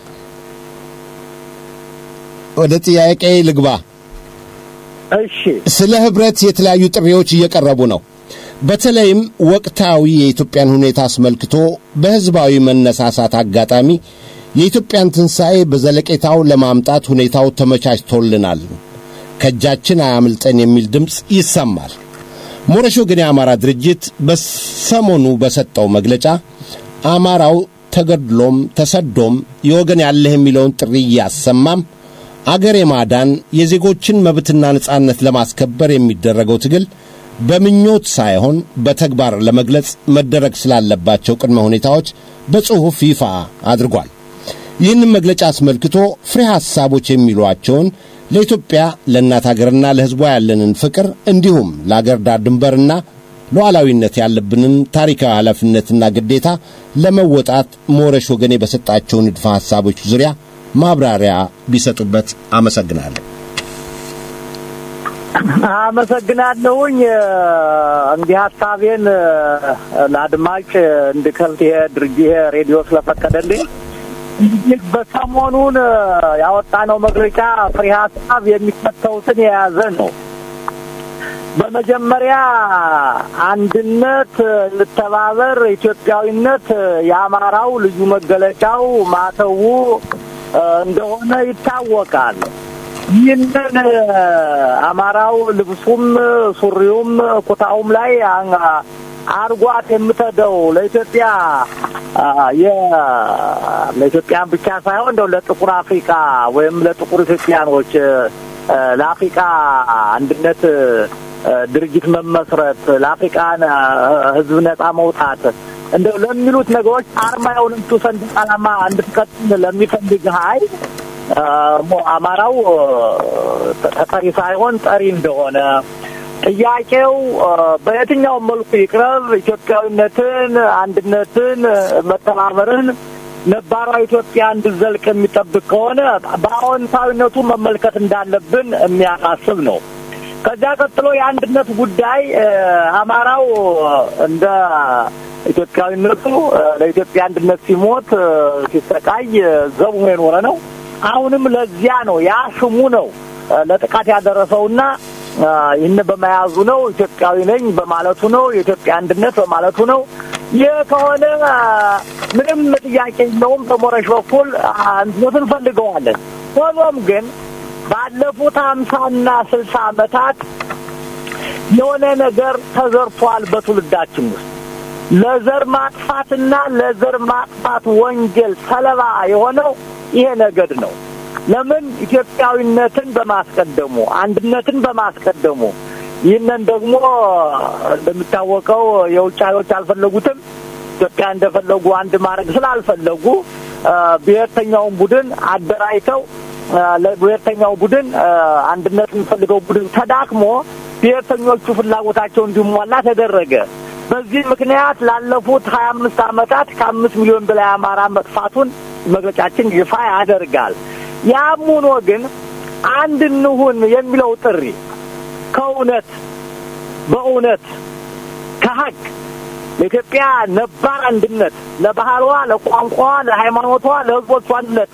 ወደ ጥያቄ ልግባ። እሺ ስለ ህብረት የተለያዩ ጥሪዎች እየቀረቡ ነው። በተለይም ወቅታዊ የኢትዮጵያን ሁኔታ አስመልክቶ በህዝባዊ መነሳሳት አጋጣሚ የኢትዮጵያን ትንሣኤ በዘለቄታው ለማምጣት ሁኔታው ተመቻችቶልናል፣ ከእጃችን አያምልጠን የሚል ድምፅ ይሰማል። ሞረሽ ወገኔ አማራ ድርጅት በሰሞኑ በሰጠው መግለጫ አማራው ተገድሎም ተሰዶም የወገን ያለህ የሚለውን ጥሪ ያሰማም አገር የማዳን የዜጎችን መብትና ነጻነት ለማስከበር የሚደረገው ትግል በምኞት ሳይሆን በተግባር ለመግለጽ መደረግ ስላለባቸው ቅድመ ሁኔታዎች በጽሑፍ ይፋ አድርጓል። ይህንን መግለጫ አስመልክቶ ፍሬ ሐሳቦች የሚሏቸውን ለኢትዮጵያ ለእናት ሀገርና ለሕዝቧ ያለንን ፍቅር እንዲሁም ለአገር ዳር ድንበርና ሉዓላዊነት ያለብንን ታሪካዊ ኃላፊነትና ግዴታ ለመወጣት ሞረሽ ወገኔ በሰጣቸው ንድፈ ሐሳቦች ዙሪያ ማብራሪያ ቢሰጡበት አመሰግናለሁ። አመሰግናለሁኝ። እንዲህ ሐሳቤን ለአድማጭ እንድከልት የድርጅት ሬዲዮ ስለፈቀደልኝ በሰሞኑን ያወጣነው መግለጫ ፍሬ ሐሳብ የሚከተሉትን የያዘ ነው። በመጀመሪያ አንድነት፣ እንተባበር፣ ኢትዮጵያዊነት የአማራው ልዩ መገለጫው ማተው እንደሆነ ይታወቃል። ይህንን አማራው ልብሱም ሱሪውም ኩታውም ላይ አርጓት የምትደው ለኢትዮጵያን ብቻ ሳይሆን እንደው ለጥቁር አፍሪካ ወይም ለጥቁር ኢትዮጵያኖች ለአፍሪካ አንድነት ድርጅት መመስረት፣ ለአፍሪካን ሕዝብ ነጻ መውጣት እንደው ለሚሉት ነገሮች አርማ የሆነችው ሰንደቅ ዓላማ እንድትቀጥል ለሚፈልግ ኃይል አማራው ተጠሪ ሳይሆን ጠሪ እንደሆነ ጥያቄው በየትኛው መልኩ ይቅረብ፣ ኢትዮጵያዊነትን፣ አንድነትን፣ መተባበርን ነባራዊ ኢትዮጵያ እንድዘልቅ የሚጠብቅ ከሆነ በአዎንታዊነቱ መመልከት እንዳለብን የሚያሳስብ ነው። ከዚያ ቀጥሎ የአንድነት ጉዳይ አማራው እንደ ኢትዮጵያዊነቱ ለኢትዮጵያ አንድነት ሲሞት ሲሰቃይ ዘቡ የኖረ ነው። አሁንም ለዚያ ነው ያ ስሙ ነው ለጥቃት ያደረሰውና ይህን በመያዙ ነው ኢትዮጵያዊ ነኝ በማለቱ ነው የኢትዮጵያ አንድነት በማለቱ ነው የከሆነ ምንም ጥያቄ የለውም በሞረሽ በኩል አንድነትን ፈልገዋለን ሆኖም ግን ባለፉት 50 እና 60 ዓመታት የሆነ ነገር ተዘርፏል በትውልዳችን ውስጥ ለዘር ማጥፋትና ለዘር ማጥፋት ወንጀል ሰለባ የሆነው ይሄ ነገድ ነው ለምን ኢትዮጵያዊነትን በማስቀደሙ አንድነትን በማስቀደሙ ይህንን ደግሞ እንደምታወቀው የውጭ ኃይሎች አልፈለጉትም ኢትዮጵያ እንደፈለጉ አንድ ማድረግ ስላልፈለጉ ብሔርተኛውን ቡድን አደራጅተው ለብሔርተኛው ቡድን አንድነትን ፈልገው ቡድን ተዳክሞ ብሔርተኞቹ ፍላጎታቸው እንዲሟላ ተደረገ በዚህ ምክንያት ላለፉት 25 ዓመታት ከ5 ሚሊዮን በላይ አማራ መጥፋቱን መግለጫችን ይፋ ያደርጋል ያም ሆኖ ግን አንድ እንሁን የሚለው ጥሪ ከእውነት በእውነት ከሀቅ ለኢትዮጵያ ነባር አንድነት ለባህሏ ለቋንቋዋ ለሃይማኖቷ ለህዝቦቿ አንድነት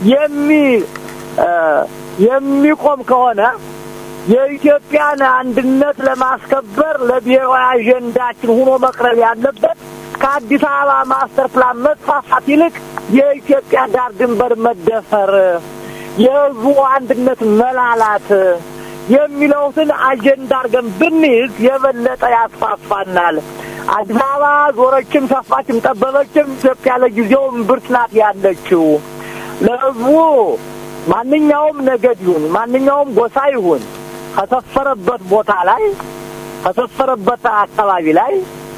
የሚቆም ከሆነ የኢትዮጵያን አንድነት ለማስከበር ለብሔራዊ አጀንዳችን ሆኖ መቅረብ ያለበት ከአዲስ አበባ ማስተር ፕላን መስፋፋት ይልቅ የኢትዮጵያ ዳር ድንበር መደፈር የህዝቡ አንድነት መላላት የሚለውን አጀንዳ አድርገን ብንይዝ የበለጠ ያስፋፋናል አዲስ አበባ ዞረችም ሰፋችም ጠበበችም ኢትዮጵያ ለጊዜው እምብርት ናት ያለችው ለህዝቡ ማንኛውም ነገድ ይሁን ማንኛውም ጎሳ ይሁን ከተፈረበት ቦታ ላይ ከተፈረበት አካባቢ ላይ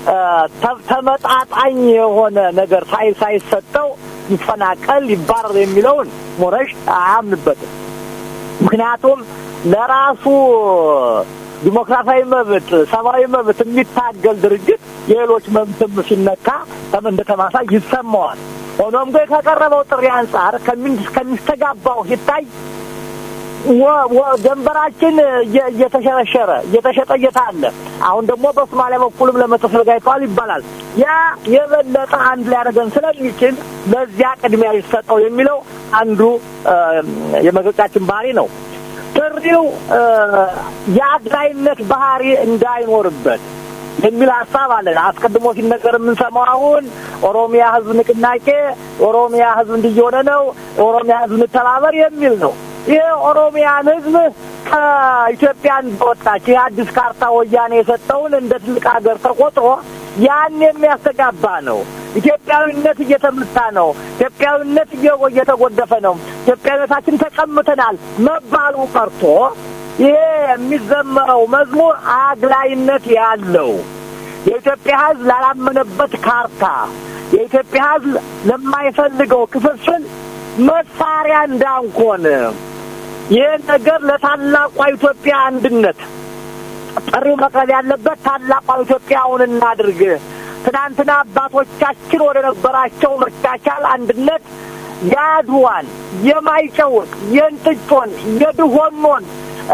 ተመጣጣኝ የሆነ ነገር ሳይሰጠው ይፈናቀል ይባረር የሚለውን ሞረሽ አያምንበትም ምክንያቱም ለራሱ ዲሞክራሲያዊ መብት ሰብአዊ መብት የሚታገል ድርጅት የሌሎች መብትም ሲነካ እንደተማሳይ ይሰማዋል ሆኖም ግን ከቀረበው ጥሪ አንፃር ከሚስተጋባው ሲታይ ደንበራችን እየተሸረሸረ እየተሸጠየታለ አሁን ደግሞ በሶማሊያ በኩልም ለመተሰጋይቷል ይባላል ያ የበለጠ አንድ ላይ አደረገን ስለሚችል ለዚያ ቅድሚያ ይሰጠው የሚለው አንዱ የመግለጫችን ባህሪ ነው ጥሪው የአግላይነት ባህሪ እንዳይኖርበት የሚል ሐሳብ አለን አስቀድሞ ሲነገር ምን ሰማውን ኦሮሚያ ህዝብ ንቅናቄ ኦሮሚያ ህዝብ እንዲሆነ ነው ኦሮሚያ ህዝብ ተባበር የሚል ነው ይሄ ኦሮሚያን ህዝብ ከኢትዮጵያ እንደወጣች የአዲስ ካርታ ወያኔ የሰጠውን እንደ ትልቅ ሀገር ተቆጥሮ ያን የሚያስተጋባ ነው ኢትዮጵያዊነት እየተመታ ነው ኢትዮጵያዊነት እየተጎደፈ ነው ኢትዮጵያዊነታችን ተቀምተናል መባሉ ቀርቶ ይሄ የሚዘመረው መዝሙር አግላይነት ያለው የኢትዮጵያ ህዝብ ላላመነበት ካርታ የኢትዮጵያ ህዝብ ለማይፈልገው ክፍፍል መሳሪያ እንዳንኮን ይሄ ነገር ለታላቋ ኢትዮጵያ አንድነት ጥሪው መቅረብ ያለበት ታላቋ ኢትዮጵያውን እናድርግ ትናንትና አባቶቻችን ወደ ነበራቸው መቻቻል አንድነት ያድዋን የማይጨውን የንጥጮን የድሆኖን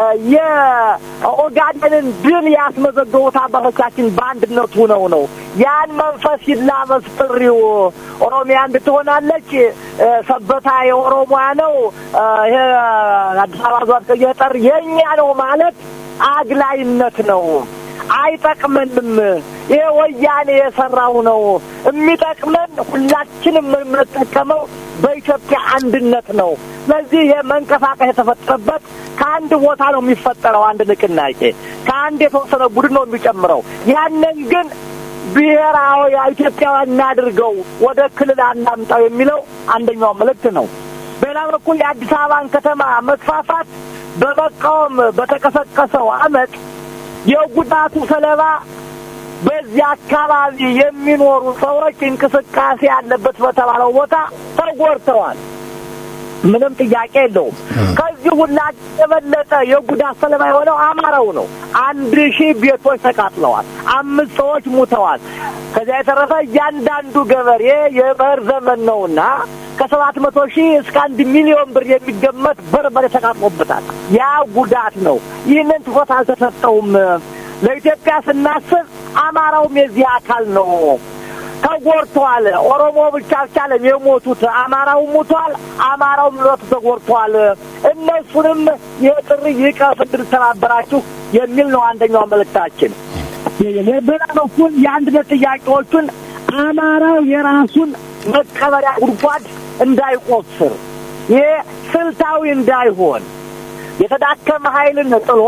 የኦጋዴንን ድል ያስመዘገቡት አባቶቻችን በአንድነቱ ነው ያን መንፈስ ይላበስ ጥሪው ኦሮሚያ እንድትሆናለች ሰበታ የኦሮሞያ ነው ይሄ አዲስ አበባ ዟት ከየጠር የኛ ነው ማለት አግላይነት ነው አይጠቅመንም ይሄ ወያኔ የሰራው ነው የሚጠቅመን ሁላችንም የምንጠቀመው በኢትዮጵያ አንድነት ነው ስለዚህ የመንቀሳቀስ የተፈጠረበት ከአንድ ቦታ ነው የሚፈጠረው አንድ ንቅናቄ ከአንድ የተወሰነ ቡድን ነው የሚጨምረው ያንን ግን ብሔራዊ ኢትዮጵያውያን እናድርገው ወደ ክልል አናምጣው የሚለው አንደኛው መልእክት ነው በሌላ በኩል የአዲስ አበባን ከተማ መስፋፋት በመቃወም በተቀሰቀሰው አመት የጉዳቱ ሰለባ በዚህ አካባቢ የሚኖሩ ሰዎች እንቅስቃሴ ያለበት በተባለው ቦታ ተጎድተዋል ምንም ጥያቄ የለውም ከዚህ ሁላ የበለጠ የጉዳት ሰለባ የሆነው አማራው ነው 1000 ቤቶች ተቃጥለዋል 5 ሰዎች ሞተዋል ከዚያ የተረፈ እያንዳንዱ ገበሬ የመኸር ዘመን ነውና ከ700,000 እስከ 1 ሚሊዮን ብር የሚገመት በርበሬ ተቃጥሎበታል ያ ጉዳት ነው ይህንን ትኩረት አልተሰጠውም ለኢትዮጵያ ስናስብ አማራውም የዚህ አካል ነው ተጎድቷል ኦሮሞ ብቻ አይደለም የሞቱት አማራው ሞቷል አማራው ምሮት ተጎድቷል እነሱንም የጥሪ ይቀፍ እንድትተባበራችሁ የሚል ነው አንደኛው መልእክታችን። በሌላ በኩል የአንድነት ጥያቄዎቹን አማራው የራሱን መቀበሪያ ጉድጓድ እንዳይቆፍር፣ ይሄ ስልታዊ እንዳይሆን የተዳከመ ኃይልን ጥሎ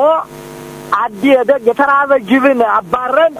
የተራበ ጅብን አባረን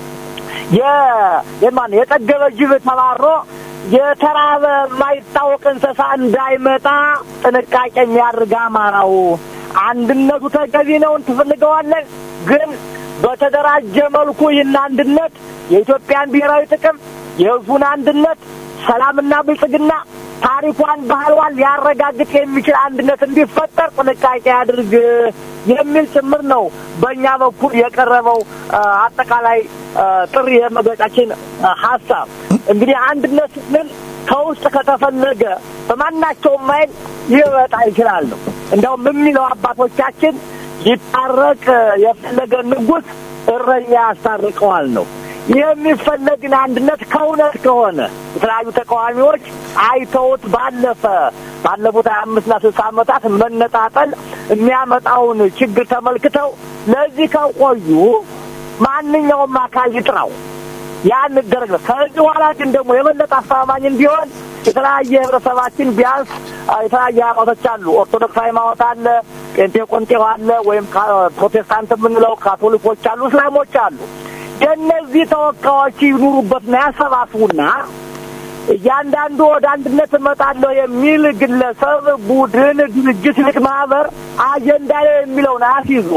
የጠገበ ጅብ ተባሮ የተራበ የማይታወቅ እንስሳ እንዳይመጣ ጥንቃቄ የሚያደርግ አማራው አንድነቱ ተገቢ ነው ትፈልገዋለን። ግን በተደራጀ መልኩ ይህን አንድነት የኢትዮጵያን ብሔራዊ ጥቅም የህዝቡን አንድነት ሰላምና ብልጽግና ታሪኳን ባህሏን ሊያረጋግጥ የሚችል አንድነት እንዲፈጠር ጥንቃቄ ያድርግ የሚል ጭምር ነው በእኛ በኩል የቀረበው አጠቃላይ ጥሪ የመግለጫችን ሐሳብ። እንግዲህ አንድነት ስንል ከውስጥ ከተፈለገ በማናቸውም ማይል ሊወጣ ይችላል ነው። እንደውም የሚለው አባቶቻችን ሊታረቅ የፈለገ ንጉሥ እረኛ ያስታርቀዋል ነው። የሚፈለግን አንድነት ከእውነት ከሆነ የተለያዩ ተቃዋሚዎች አይተውት ባለፉት 25 እና 60 ዓመታት መነጣጠል የሚያመጣውን ችግር ተመልክተው ለዚህ ከቆዩ ማንኛውም አካል ይጥራው ያን ደረጃ ከዚህ በኋላ ግን ደግሞ የበለጠ አስተማማኝ እንዲሆን የተለያየ ህብረተሰባችን ቢያንስ የተለያየ ሃይማኖቶች አሉ። ኦርቶዶክስ ሃይማኖት አለ፣ ጴንጤቆንጤው አለ፣ ወይም ፕሮቴስታንት የምንለው ካቶሊኮች አሉ፣ እስላሞች አሉ። የእነዚህ ተወካዮች ይኑሩበትና ያሰባስቡና እያንዳንዱ ወደ አንድነት እመጣለሁ የሚል ግለሰብ፣ ቡድን፣ ድርጅት፣ ልቅ ማህበር አጀንዳ የሚለውን አስይዞ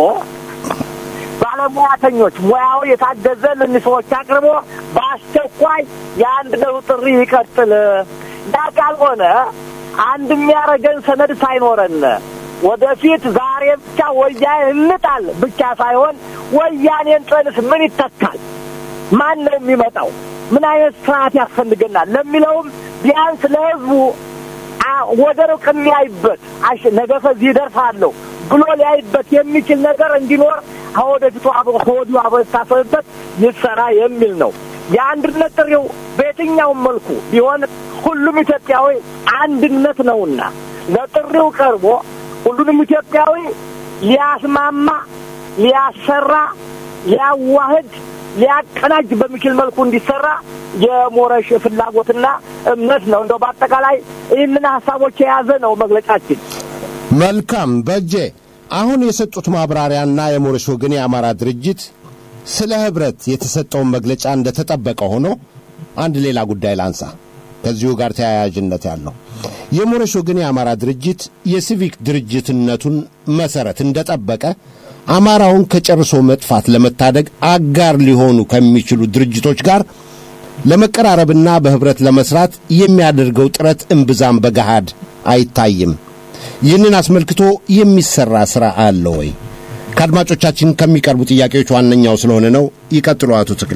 ባለሙያተኞች ሙያው የታገዘ ለነሰዎች አቅርቦ በአስቸኳይ የአንድነቱ ጥሪ ይቀጥል። እንዳልሆነ አንድ የሚያረገን ሰነድ ሳይኖረን ወደፊት ዛሬ ብቻ ወያኔ እንጣል ብቻ ሳይሆን ወያኔን ጥልስ ምን ይተካል? ማን ነው የሚመጣው? ምን አይነት ስርዓት ያስፈልገናል ለሚለውም ቢያንስ ለህዝቡ ወደ ሩቅ የሚያይበት ነገ ከዚህ ይደርሳለሁ ብሎ ሊያይበት የሚችል ነገር እንዲኖር ወደፊቱ ከወዲሁ አበስታሰበት ይሰራ የሚል ነው። የአንድነት ጥሪው በየትኛውም መልኩ ቢሆን ሁሉም ኢትዮጵያዊ አንድነት ነውና ለጥሪው ቀርቦ ሁሉንም ኢትዮጵያዊ ሊያስማማ፣ ሊያሰራ፣ ሊያዋህድ፣ ሊያቀናጅ በሚችል መልኩ እንዲሰራ የሞረሽ ፍላጎትና እምነት ነው። እንደው በአጠቃላይ ይህንን ሐሳቦች የያዘ ነው መግለጫችን። መልካም በጄ አሁን የሰጡት ማብራሪያና የሞረሽ ወገን የአማራ ድርጅት ስለ ህብረት የተሰጠው መግለጫ እንደተጠበቀ ሆኖ አንድ ሌላ ጉዳይ ላንሳ ከዚሁ ጋር ተያያዥነት ያለው የሞረሽ ወገን የአማራ ድርጅት የሲቪክ ድርጅትነቱን መሰረት እንደጠበቀ አማራውን ከጨርሶ መጥፋት ለመታደግ አጋር ሊሆኑ ከሚችሉ ድርጅቶች ጋር ለመቀራረብና በህብረት ለመስራት የሚያደርገው ጥረት እምብዛም በገሃድ አይታይም። ይህንን አስመልክቶ የሚሰራ ስራ አለ ወይ? ከአድማጮቻችን ከሚቀርቡ ጥያቄዎች ዋነኛው ስለሆነ ነው። ይቀጥሉ አቶ ተክሌ።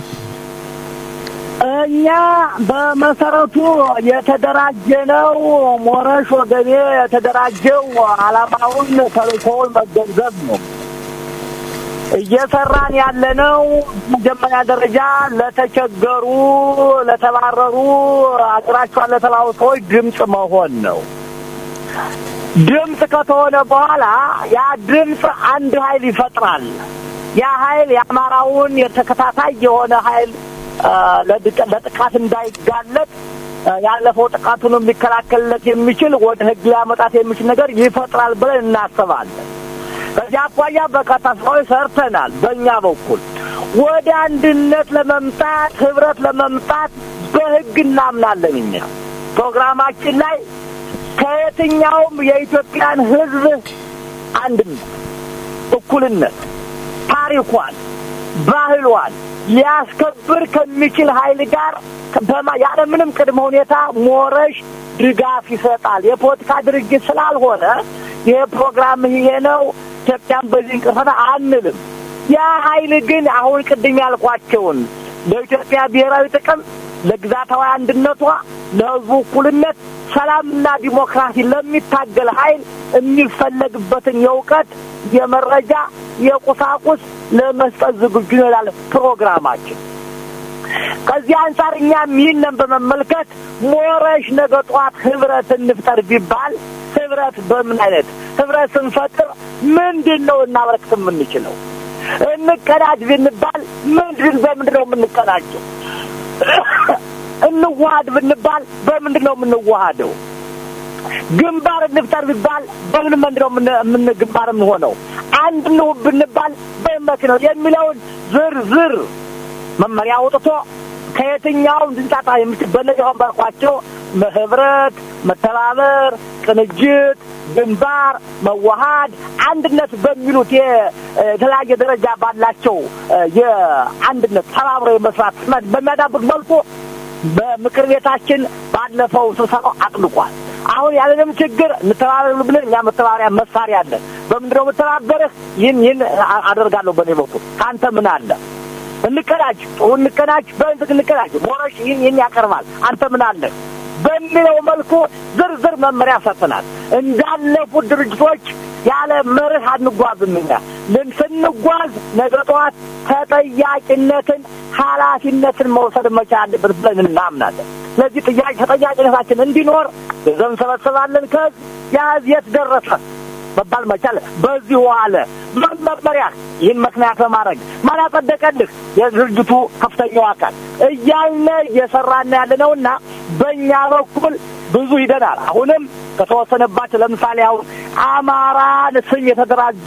እኛ በመሰረቱ የተደራጀነው ሞረሽ ወገኔ የተደራጀው ዓላማውን ተልእኮውን መገንዘብ ነው። እየሰራን ያለነው መጀመሪያ ደረጃ ለተቸገሩ፣ ለተባረሩ፣ አገራቸውን ለተባሉ ሰዎች ድምጽ መሆን ነው። ድምጽ ከተሆነ በኋላ ያ ድምጽ አንድ ኃይል ይፈጥራል። ያ ኃይል የአማራውን የተከታታይ የሆነ ኃይል ለጥቃት እንዳይጋለጥ ያለፈው ጥቃቱንም ሊከላከልለት የሚችል ወደ ህግ ሊያመጣት የሚችል ነገር ይፈጥራል ብለን እናስባለን። ከዚያ አኳያ በርካታ ስራዎች ሰርተናል። በእኛ በኩል ወደ አንድነት ለመምጣት ህብረት ለመምጣት በህግ እናምናለን። እኛ ፕሮግራማችን ላይ ከየትኛውም የኢትዮጵያን ህዝብ አንድነት፣ እኩልነት፣ ታሪኳን፣ ባህሏን ሊያስከብር ከሚችል ኃይል ጋር ያለ ምንም ቅድመ ሁኔታ ሞረሽ ድጋፍ ይሰጣል። የፖለቲካ ድርጅት ስላልሆነ ይሄ ፕሮግራም ይሄ ነው ኢትዮጵያን በዚህ እንቅፋት አንልም። ያ ኃይል ግን አሁን ቅድም ያልኳቸውን ለኢትዮጵያ ብሔራዊ ጥቅም፣ ለግዛታዊ አንድነቷ፣ ለህዝቡ እኩልነት፣ ሰላምና ዲሞክራሲ ለሚታገል ኃይል የሚፈለግበትን የእውቀት፣ የመረጃ፣ የቁሳቁስ ለመስጠት ዝግጁ ይላል ፕሮግራማችን። ከዚህ አንጻር እኛም ይህንን በመመልከት ሞረሽ ነገ ጧት ህብረት እንፍጠር ቢባል ህብረት በምን አይነት ህብረት ስንፈጥር ምንድነው እናበረክት የምንችለው? እንቀዳጅ ብንባል በምንድነው የምንቀዳጀው? እንዋሃድ ብንባል በምንድነው የምንዋሃደው? ግንባር እንፍጠር ቢባል በምን ምንድነው ግንባር የምንሆነው? አንድ ነው ብንባል በመክ ነው የሚለውን ዝርዝር መመሪያ አውጥቶ ከየትኛው እንድንጣጣ የምትበለየው ባርኳቸው ህብረት፣ መተባበር፣ ቅንጅት፣ ግንባር፣ መዋሃድ፣ አንድነት በሚሉት የተለያየ ደረጃ ባላቸው የአንድነት ተባብሮ የመስራት በሚያዳብር መልኩ በምክር ቤታችን ባለፈው ስብሰባ አጥልቋል። አሁን ያለንም ችግር እንተባበር ብለን እኛ መተባበሪያ መሳሪያ አለን። በምንድነው መተባበርህ? ይህን አደርጋለሁ በኔ በኩል ካንተ ምን አለ? እንቀዳጅ እንቀዳጅ ሞረሽ ይህን ያቀርባል። አንተ ምን አለ በሚለው መልኩ ዝርዝር መመሪያ ሰጥተናል። እንዳለፉት ድርጅቶች ያለ መርህ አንጓዝም። እኛ ስንጓዝ ነገ ጠዋት ተጠያቂነትን ኃላፊነትን መውሰድ መቻል አለብን ብለን እናምናለን። ስለዚህ ተጠያቂነታችን እንዲኖር ገንዘብ ሰበስባለን። የት ደረሰ መባል መቻል በዚህ ዋለ መመሪያ ይህን ምክንያት በማድረግ ማን ያጸደቀልህ? የድርጅቱ ከፍተኛው አካል እያልን እየሰራን ያለነውና በእኛ በኩል ብዙ ሂደናል። አሁንም ከተወሰነባቸው ለምሳሌ አሁን አማራን ስም የተደራጁ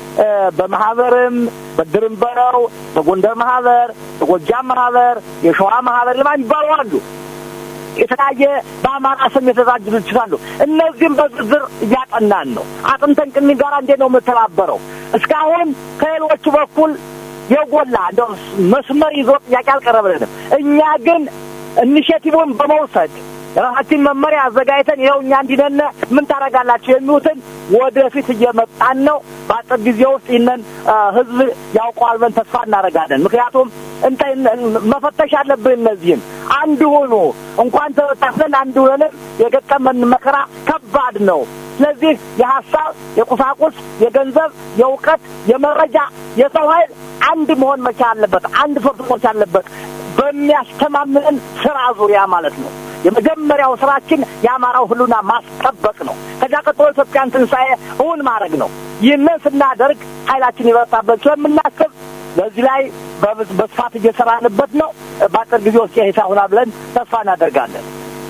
በማህበርም በድርምበረው በጎንደር ማህበር፣ በጎጃም ማህበር፣ የሸዋ ማህበር ለማይባሉ አሉ። የተለያየ በአማራ ስም የተደራጁ ድርጅቶች አሉ። እነዚህም በዝርዝር እያጠናን ነው። አጥንተን ከምን ጋር እንዴት ነው የምተባበረው? እስካሁን ከሌሎቹ በኩል የጎላ እንደው መስመር ይዞ ጥያቄ አልቀረበልንም። እኛ ግን ኢኒሼቲቭን በመውሰድ ራሳችን መመሪያ አዘጋጅተን ይኸው እኛ እንዲነነ ምን ታረጋላችሁ የሚሉትን ወደፊት እየመጣን ነው። በአጭር ጊዜ ውስጥ ይህንን ህዝብ ያውቀዋል ብለን ተስፋ እናደርጋለን። ምክንያቱም መፈተሽ አለብን። እነዚህም አንድ ሆኖ እንኳን ተበታትነን አንድ ሆነን የገጠመን መከራ ከባድ ነው። ስለዚህ የሐሳብ፣ የቁሳቁስ፣ የገንዘብ፣ የእውቀት፣ የመረጃ፣ የሰው ኃይል አንድ መሆን መቻል አለበት። አንድ ፎርት መሆን አለበት በሚያስተማምነን ስራ ዙሪያ ማለት ነው። የመጀመሪያው ስራችን የአማራው ህሉና ማስጠበቅ ነው። ከዛ ቀጥሎ ኢትዮጵያን ትንሣኤ እውን ማድረግ ነው። ይህንን ስናደርግ ኃይላችን ይበረታበት ስለምናስብ ለዚህ ላይ በስፋት እየሰራንበት ነው። በአጭር ጊዜ ውስጥ ይሆናል ብለን ተስፋ እናደርጋለን።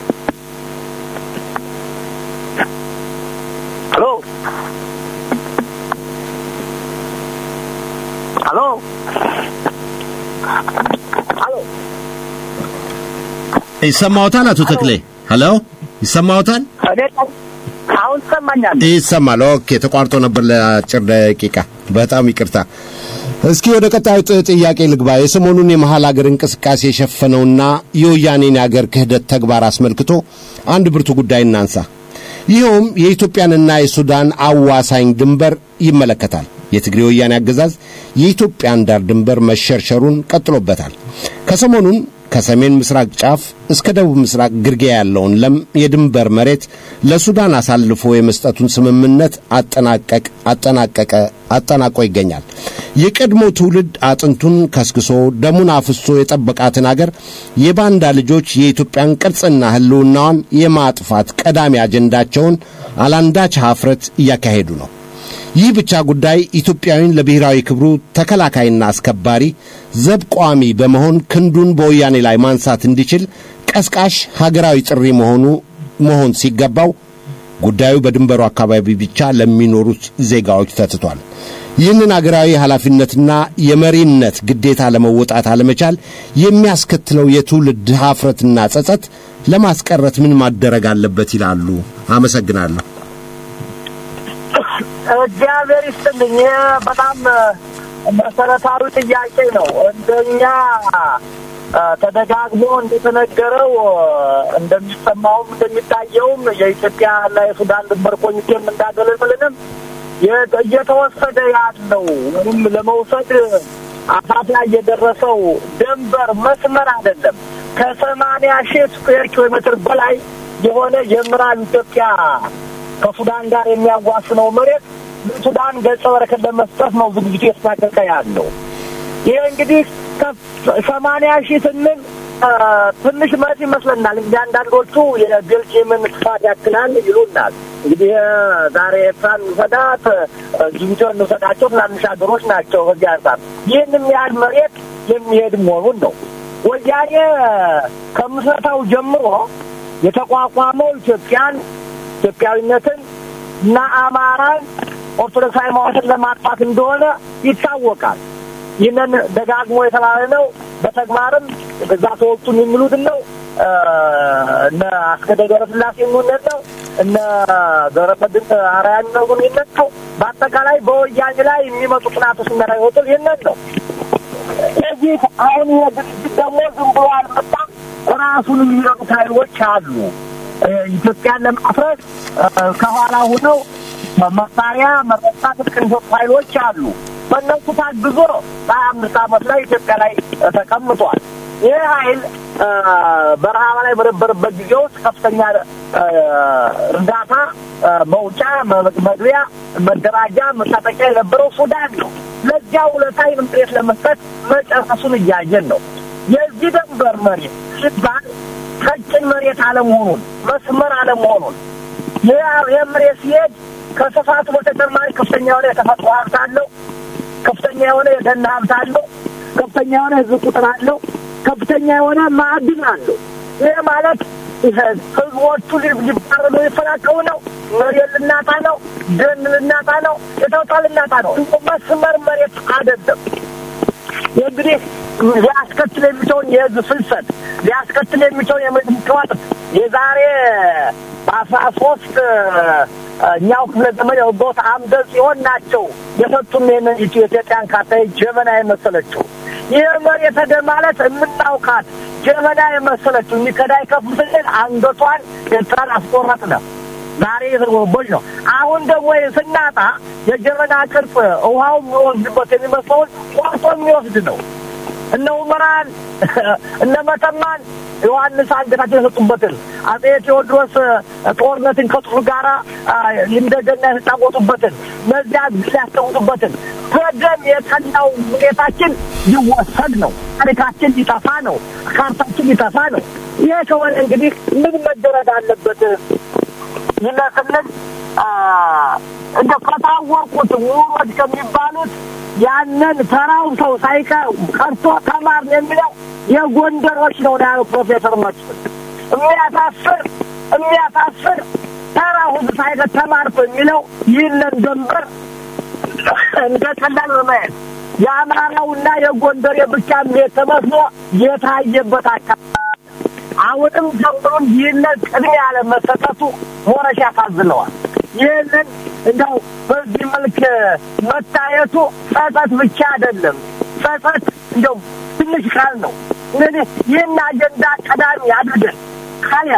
ሄሎ ይሰማዎታል? አቶ ተክሌ ሄሎ፣ ይሰማዎታል? አሁን ሰማኛል። ይሰማል። ኦኬ፣ ተቋርጦ ነበር ለአጭር ደቂቃ። በጣም ይቅርታ። እስኪ ወደ ቀጣዩ ጥያቄ ልግባ። የሰሞኑን የመሃል ሀገር እንቅስቃሴ የሸፈነውና የወያኔን ሀገር ክህደት ተግባር አስመልክቶ አንድ ብርቱ ጉዳይ እናንሳ። ይኸውም የኢትዮጵያንና የሱዳን አዋሳኝ ድንበር ይመለከታል። የትግሬ ወያኔ አገዛዝ የኢትዮጵያን ዳር ድንበር መሸርሸሩን ቀጥሎበታል። ከሰሞኑን ከሰሜን ምስራቅ ጫፍ እስከ ደቡብ ምስራቅ ግርጌ ያለውን ለም የድንበር መሬት ለሱዳን አሳልፎ የመስጠቱን ስምምነት አጠናቆ ይገኛል። የቀድሞ ትውልድ አጥንቱን ከስክሶ ደሙን አፍሶ የጠበቃትን አገር የባንዳ ልጆች የኢትዮጵያን ቅርጽና ህልውናዋን የማጥፋት ቀዳሚ አጀንዳቸውን አላንዳች ሀፍረት እያካሄዱ ነው። ይህ ብቻ ጉዳይ ኢትዮጵያዊን ለብሔራዊ ክብሩ ተከላካይና አስከባሪ ዘብ ቋሚ በመሆን ክንዱን በወያኔ ላይ ማንሳት እንዲችል ቀስቃሽ ሀገራዊ ጥሪ መሆን ሲገባው ጉዳዩ በድንበሩ አካባቢ ብቻ ለሚኖሩት ዜጋዎች ተትቷል። ይህንን ሀገራዊ ኃላፊነትና የመሪነት ግዴታ ለመወጣት አለመቻል የሚያስከትለው የትውልድ ሀፍረትና ጸጸት ለማስቀረት ምን ማደረግ አለበት ይላሉ? አመሰግናለሁ። እግዚአብሔር ይስጥልኝ። በጣም መሰረታዊ ጥያቄ ነው። እንደኛ ተደጋግሞ እንደተነገረው እንደሚሰማውም እንደሚታየውም የኢትዮጵያና የሱዳን ድንበር ኮሚቴም እንዳገለጸልንም እየተወሰደ ያለው ወይም ለመውሰድ አፋፍ ላይ የደረሰው ድንበር መስመር አይደለም። ከ80,000 ስኩዌር ኪሎ ሜትር በላይ የሆነ የምዕራብ ኢትዮጵያ ከሱዳን ጋር የሚያዋስነው መሬት ለሱዳን ገጸ በረከት ለመስጠት ነው ዝግጅቱ የተሳካከ ያለው። ይሄ እንግዲህ 80,000 ስንል ትንሽ መሬት ይመስለናል። እንግዲህ አንዳንዶቹ የቤልጅየምን ስፋት ያክላል ይሉናል። እንግዲህ ዛሬ ኤርትራን ሰዳት ጅቡቲን ሰዳቸው ትናንሽ ሀገሮች ናቸው። በዚህ አንጻር ይህንም ያህል መሬት የሚሄድ መሆኑን ነው። ወያኔ ከምስረታው ጀምሮ የተቋቋመው ኢትዮጵያዊነትን እና አማራን ኦርቶዶክስ ሃይማኖትን ለማጥፋት እንደሆነ ይታወቃል። ይህንን ደጋግሞ የተባለ ነው። በተግባርም በዛ ሰዎቹን የሚሉት ነው። እነ አስገደ ገብረስላሴ የሚሉት ነው። እነ ገብረመድህን አርአያ የሚሉት ነው። በአጠቃላይ በወያኔ ላይ የሚመጡ ጥናቶች እንደራይወጡ ይህንን ነው። ስለዚህ አሁን የድርጅት ደግሞ ዝም ብሎ አልመጣም። ራሱን የሚረዱት ኃይሎች አሉ። ኢትዮጵያን ለማፍረስ ከኋላ ሆነው መሳሪያ መረጣት ቅንጆት ኃይሎች አሉ። በእነሱ ታግዞ በ25 ዓመት ላይ ኢትዮጵያ ላይ ተቀምጧል። ይህ ኃይል በረሃብ ላይ በነበረበት ጊዜ ውስጥ ከፍተኛ እርዳታ መውጫ መግቢያ መደራጃ መታጠቂያ የነበረው ሱዳን ነው። ለዚያ ውለታይ መሬት ለመስጠት መጨረሱን እያየን ነው። የዚህ ድንበር መሬት ሲባል ቀጭን መሬት አለመሆኑን መስመር አለመሆኑን ይህ መሬት ሲሄድ ከስፋቱ በተጨማሪ ከፍተኛ የሆነ የተፈጥሮ ሀብት አለው። ከፍተኛ የሆነ የደን ሀብት አለው። ከፍተኛ የሆነ ህዝብ ቁጥር አለው። ከፍተኛ የሆነ ማዕድን አለው። ይህ ማለት ህዝቦቹ ሊባረሩ ሊፈናቀሉ ነው። መሬት ልናጣ ነው። ደን ልናጣ ነው። የተውጣ ልናጣ ነው። መስመር መሬት አይደለም። እንግዲህ ሊያስከትል የሚችለውን የህዝብ ፍልሰት ሊያስከትል የሚችለውን የመሬት መዋጠጥ የዛሬ 13 እኛው ክፍለ ዘመን የወጣ አምደ ጽዮን ናቸው የሰጡን ይህንን ኢትዮጵያን ካርታ ጀበና የመሰለችው። ይህ መሬት ማለት የምናውቃት ጀበና የመሰለችው የሚከዳይ ከፍተን አንገቷን ኤርትራን አስቆረጥነ። ዛሬ የተጎበጅ ነው። አሁን ደግሞ ስናጣ የጀበና ቅርጽ ውሃው የሚወስድበት የሚመስለውን ቆርጦ የሚወስድ ነው። እነ ሁመራን እነ መተማን ዮሐንስ አንገታቸው የሰጡበትን አጼ ቴዎድሮስ ጦርነትን ከጥሩ ጋራ እንደገና የተጫወቱበትን እነዚያ ሊያስታውሱበትን በደም የቀናው ሁኔታችን ይወሰድ ነው። ታሪካችን ሊጠፋ ነው። ካርታችን ሊጠፋ ነው። ይህ ከሆነ እንግዲህ ምን መደረግ አለበት? ይመስልን እንደ ከታወቁት ምሁሮች ከሚባሉት ያንን ተራው ሰው ሳይቀር ቀርቶ ተማር የሚለው የጎንደሮች ነው ያለው ፕሮፌሰር መስፍን። የሚያሳፍር ተራው ሳይቀር ተማርቶ የሚለው ይህንን ድንበር እንደ ቀላል ማየት የአማራውና የጎንደር የብቻ ተመስሎ የታየበት አካባቢ አሁንም ጀምሩን ይህንን ቅድሚያ ያለ መሰጠቱ ሞረሻ ያሳዝነዋል። ይህንን እንደው በዚህ መልክ መታየቱ ጸጸት ብቻ አይደለም። ጸጸት እንደው ትንሽ ቃል ነው። እንግዲህ ይህን አጀንዳ ቀዳሚ አድርገን ካያ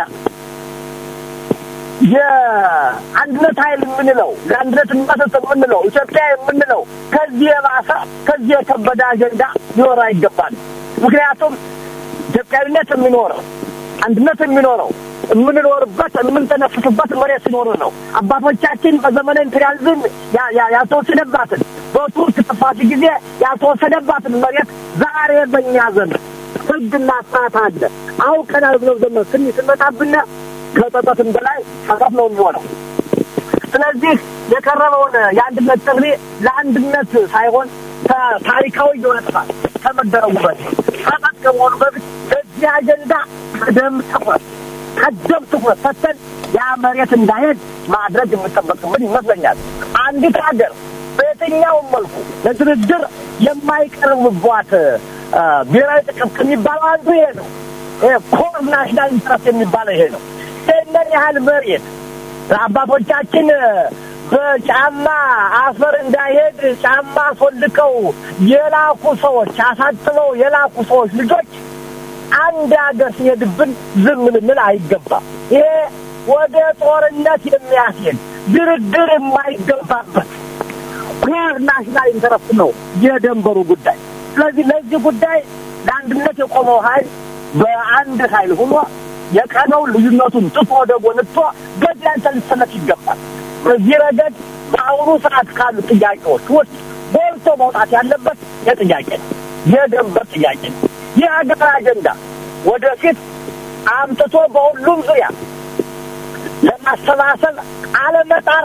የአንድነት ኃይል የምንለው ለአንድነት መሰረት የምንለው ኢትዮጵያ የምንለው ከዚህ የባሰ ከዚህ የከበደ አጀንዳ ሊኖር አይገባል። ምክንያቱም ኢትዮጵያዊነት የሚኖረው አንድነት የሚኖረው የምንኖርበት የምንተነፍስበት መሬት ሲኖር ነው። አባቶቻችን በዘመነ ኢምፔሪያሊዝም ያልተወሰደባትን በቱርክ ጥፋት ጊዜ ያልተወሰደባትን መሬት ዛሬ በእኛ ዘመን ሕግና ስርዓት አለ። አውቀናል ብለው ደግሞ ስንመጣብን ከጸጸትም በላይ ጸጸት ነው የሚሆነው። ስለዚህ የቀረበውን የአንድነት ጥሪ ለአንድነት ሳይሆን ታሪካዊ የሆነ ጥፋት ከመደረጉ በፊት ጸጸት ከመሆኑ በፊት በዚህ አጀንዳ ቀደም ትኩረት ሰጥተን ያ መሬት እንዳይሄድ ማድረግ የሚጠበቅብን ይመስለኛል። አንዲት ሀገር በየትኛውም መልኩ ለድርድር የማይቀርብባት ብሔራዊ ጥቅም ከሚባለው አንዱ ይሄ ነው። ኮር ናሽናል ኢንትረስት የሚባለው ይሄ ነው። ይህንን ያህል መሬት አባቶቻችን በጫማ አፈር እንዳይሄድ ጫማ ሶልከው የላኩ ሰዎች አሳጥለው የላኩ ሰዎች ልጆች አንድ ሀገር ሲሄድብን ዝም ልንል አይገባም። ይሄ ወደ ጦርነት የሚያስሄድ ድርድር የማይገባበት ኮር ናሽናል ኢንተረስት ነው የደንበሩ ጉዳይ። ስለዚህ ለዚህ ጉዳይ ለአንድነት የቆመው ኃይል በአንድ ኃይል ሆኖ የቀነው ልዩነቱን ጥቶ ወደ ጎንቶ በዚያን ተልሰለት ይገባል። በዚህ ረገድ በአሁኑ ሰዓት ካሉ ጥያቄዎች ውስጥ ጎልቶ መውጣት ያለበት የጥያቄ ነው፣ የደንበር ጥያቄ ነው። የሀገር አጀንዳ ወደፊት አምጥቶ በሁሉም ዙሪያ አለማሰባሰብ አለመጣር